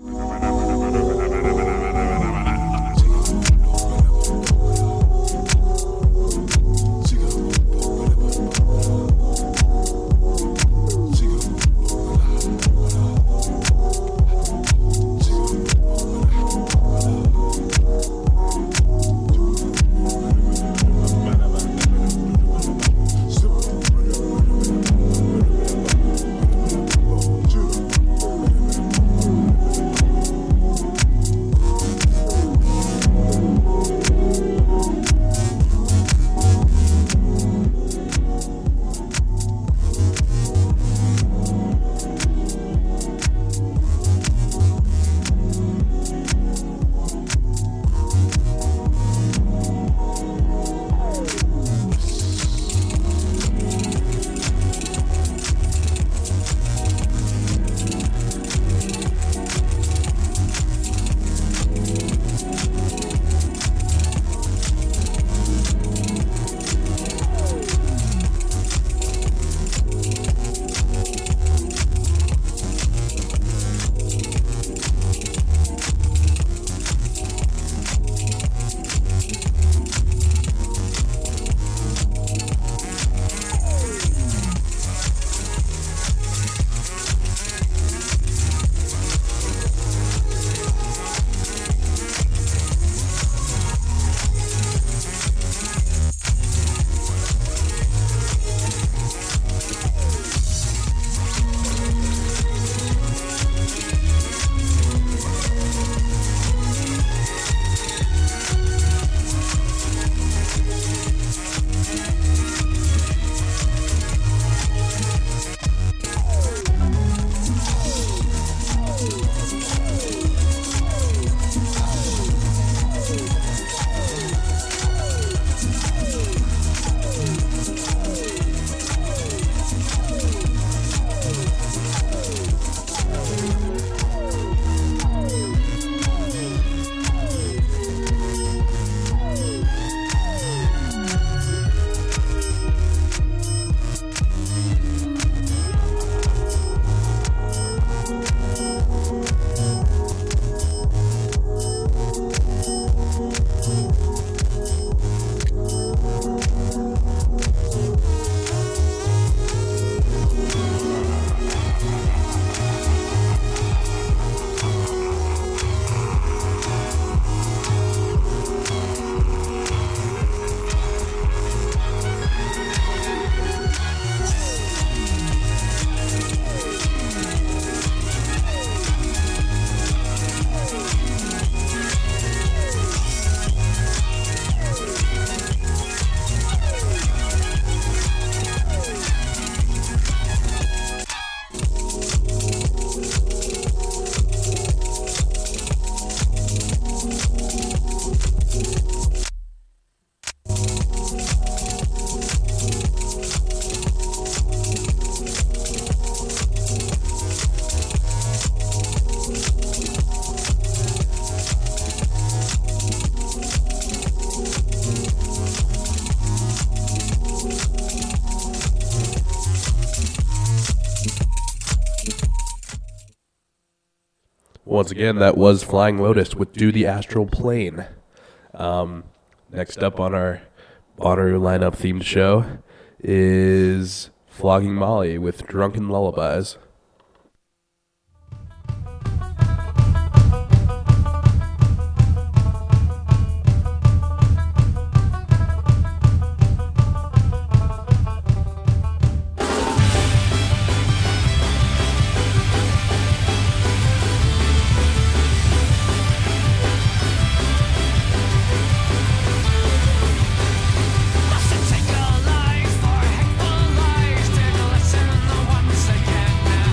Once again, that was Flying Lotus with Do the Astral Plane. Um, next up on our Bonnaroo lineup themed show is Flogging Molly with Drunken Lullabies. Take a life for hateful lies, take a lesson once again.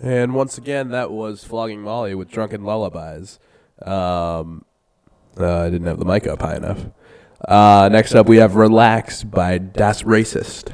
And once again, that was Flogging Molly with Drunken Lullabies. Um, uh, I didn't have the mic up high enough. Uh, next up, we have Relax by Das Racist.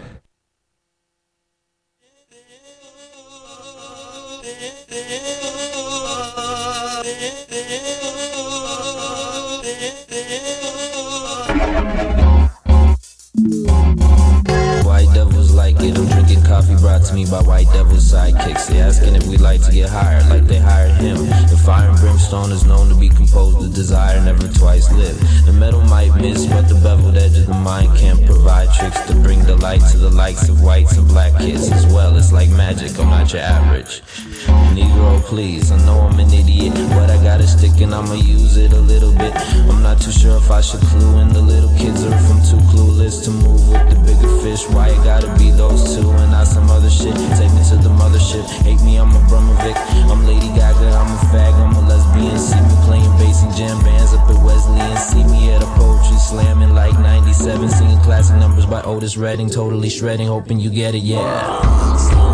White devils like it, I'm drinking coffee brought to me by white devils sidekicks. They asking if we like to get hired, like they hired him. The fire and brimstone is known to be composed of desire, never twice lived. The metal might miss, but the beveled edge of the mind can't provide tricks to bring delight to the likes of whites and black kids as well. It's like magic, I'm not your average Negro, please. I know I'm an idiot, but I got a stick and I'ma use it a little bit. I'm not too sure if I should clue in the little kids or if I'm too clueless to move with the bigger fish. Why it gotta be those two and not some other shit? Take me to the mothership. Hate me, I'm a Brumovic. I'm Lady Gaga, I'm a fag, I'm a lesbian. See me playing bass and jam bands up at Wesleyan. See me at a poetry slamming like ninety-seven, singing classic numbers by Otis Redding. Totally shredding, hoping you get it, yeah.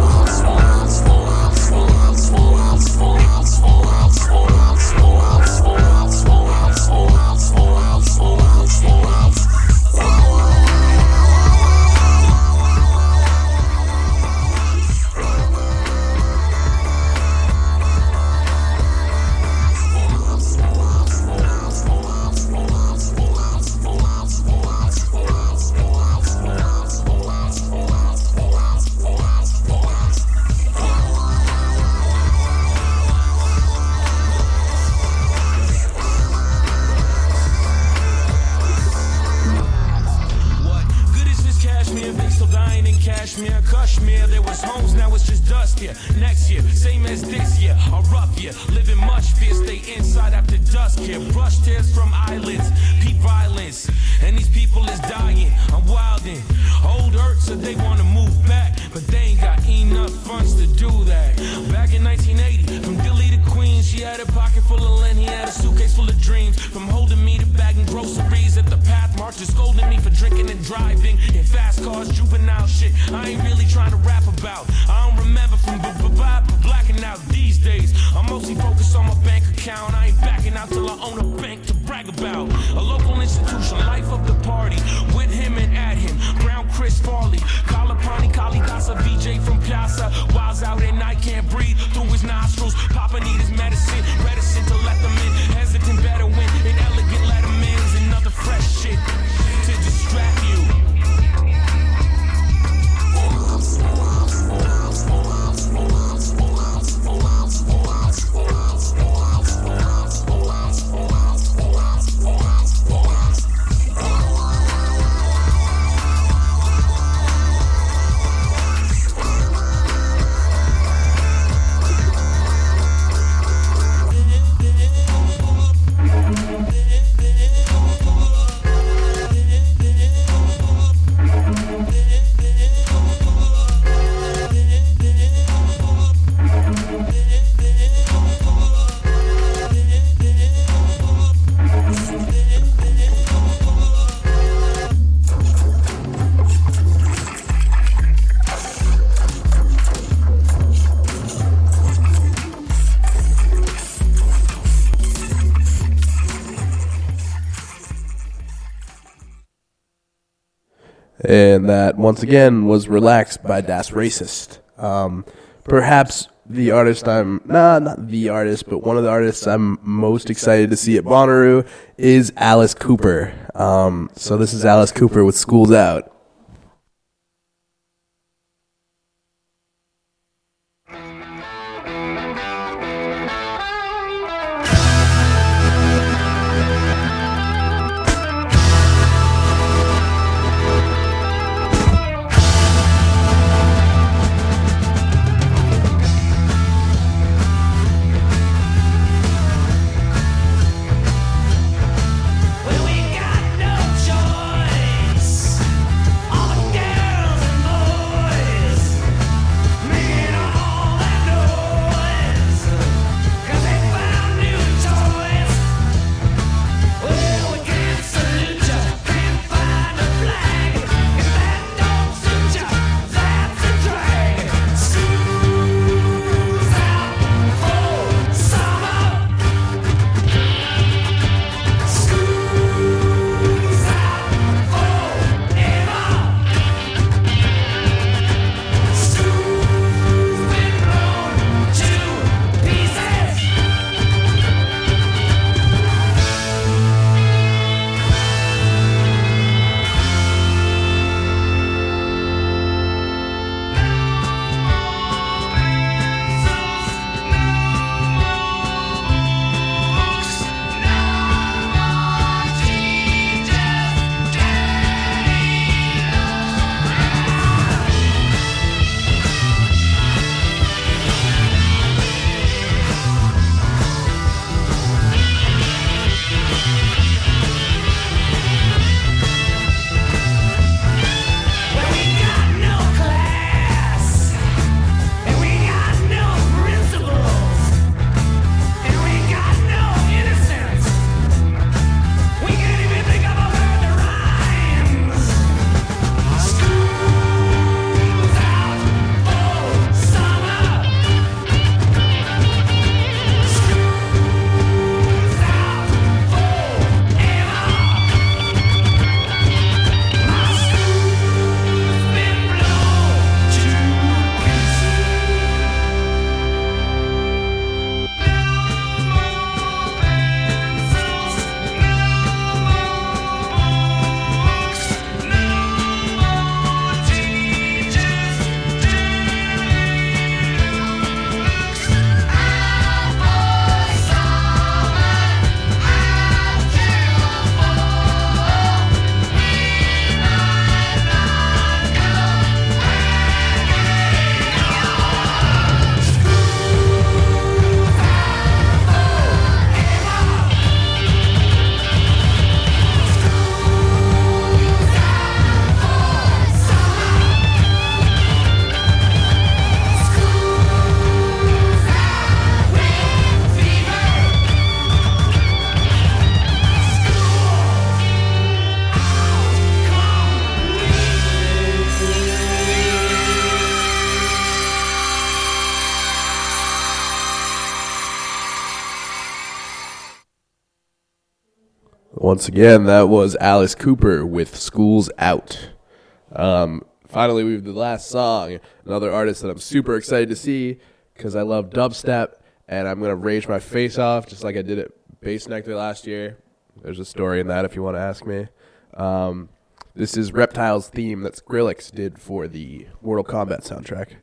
And that, once again, was Relaxed by Das Racist. Um, perhaps the artist I'm, nah, not the artist, but one of the artists I'm most excited to see at Bonnaroo is Alice Cooper. Um, so this is Alice Cooper with School's Out. Well, we got no choice. Once again, that was Alice Cooper with School's Out. Um, finally, we have the last song, another artist that I'm super excited to see because I love dubstep, and I'm going to rage my face off just like I did at Bass Nectar last year. There's a story in that if you want to ask me. Um, this is Reptile's theme that Skrillex did for the Mortal Kombat soundtrack.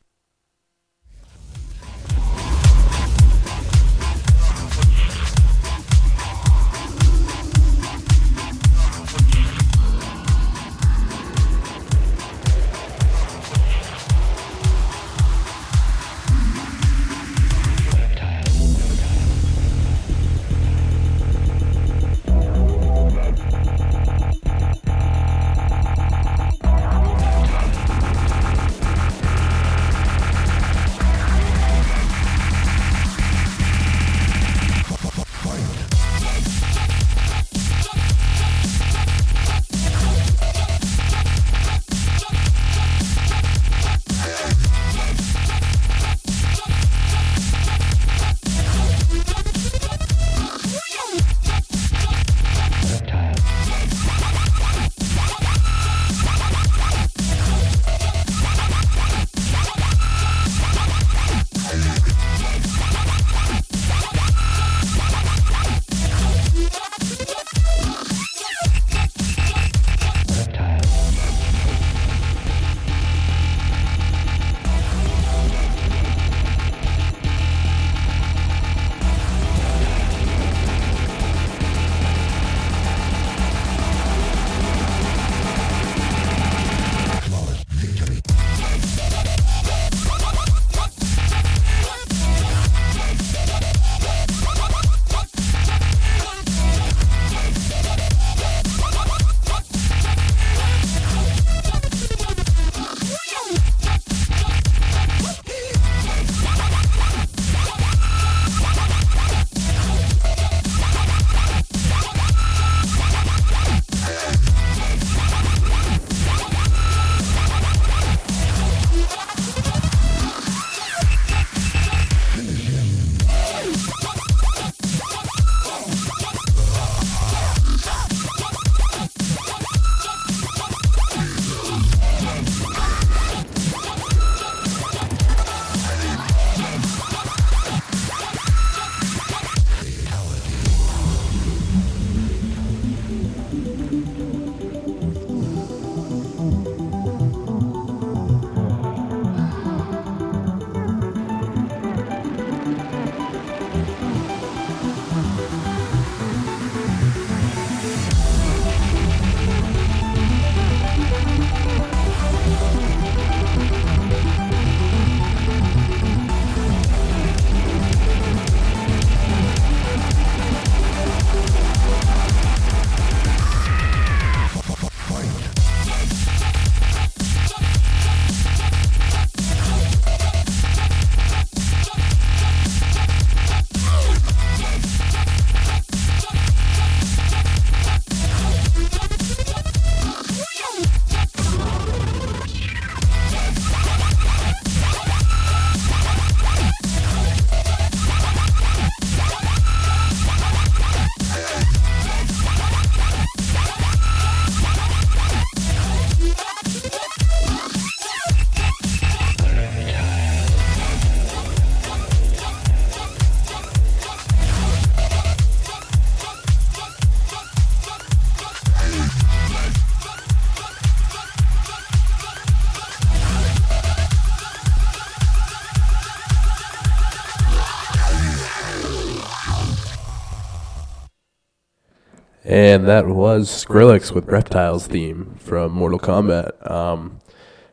And that was Skrillex with Reptile's theme from Mortal Kombat. Um,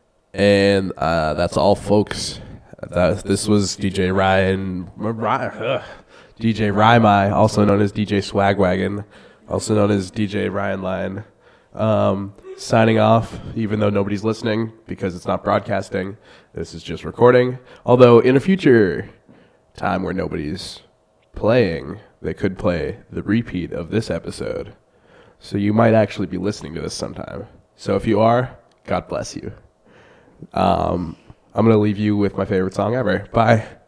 and uh, that's all, folks. That, this was D J Ryan, uh, D J Rymai, also known as D J Swagwagon, also known as D J Ryan Line. Um, signing off, even though nobody's listening because it's not broadcasting. This is just recording. Although in a future time where nobody's playing, they could play the repeat of this episode. So you might actually be listening to this sometime. So if you are, God bless you. Um, I'm going to leave you with my favorite song ever. Bye.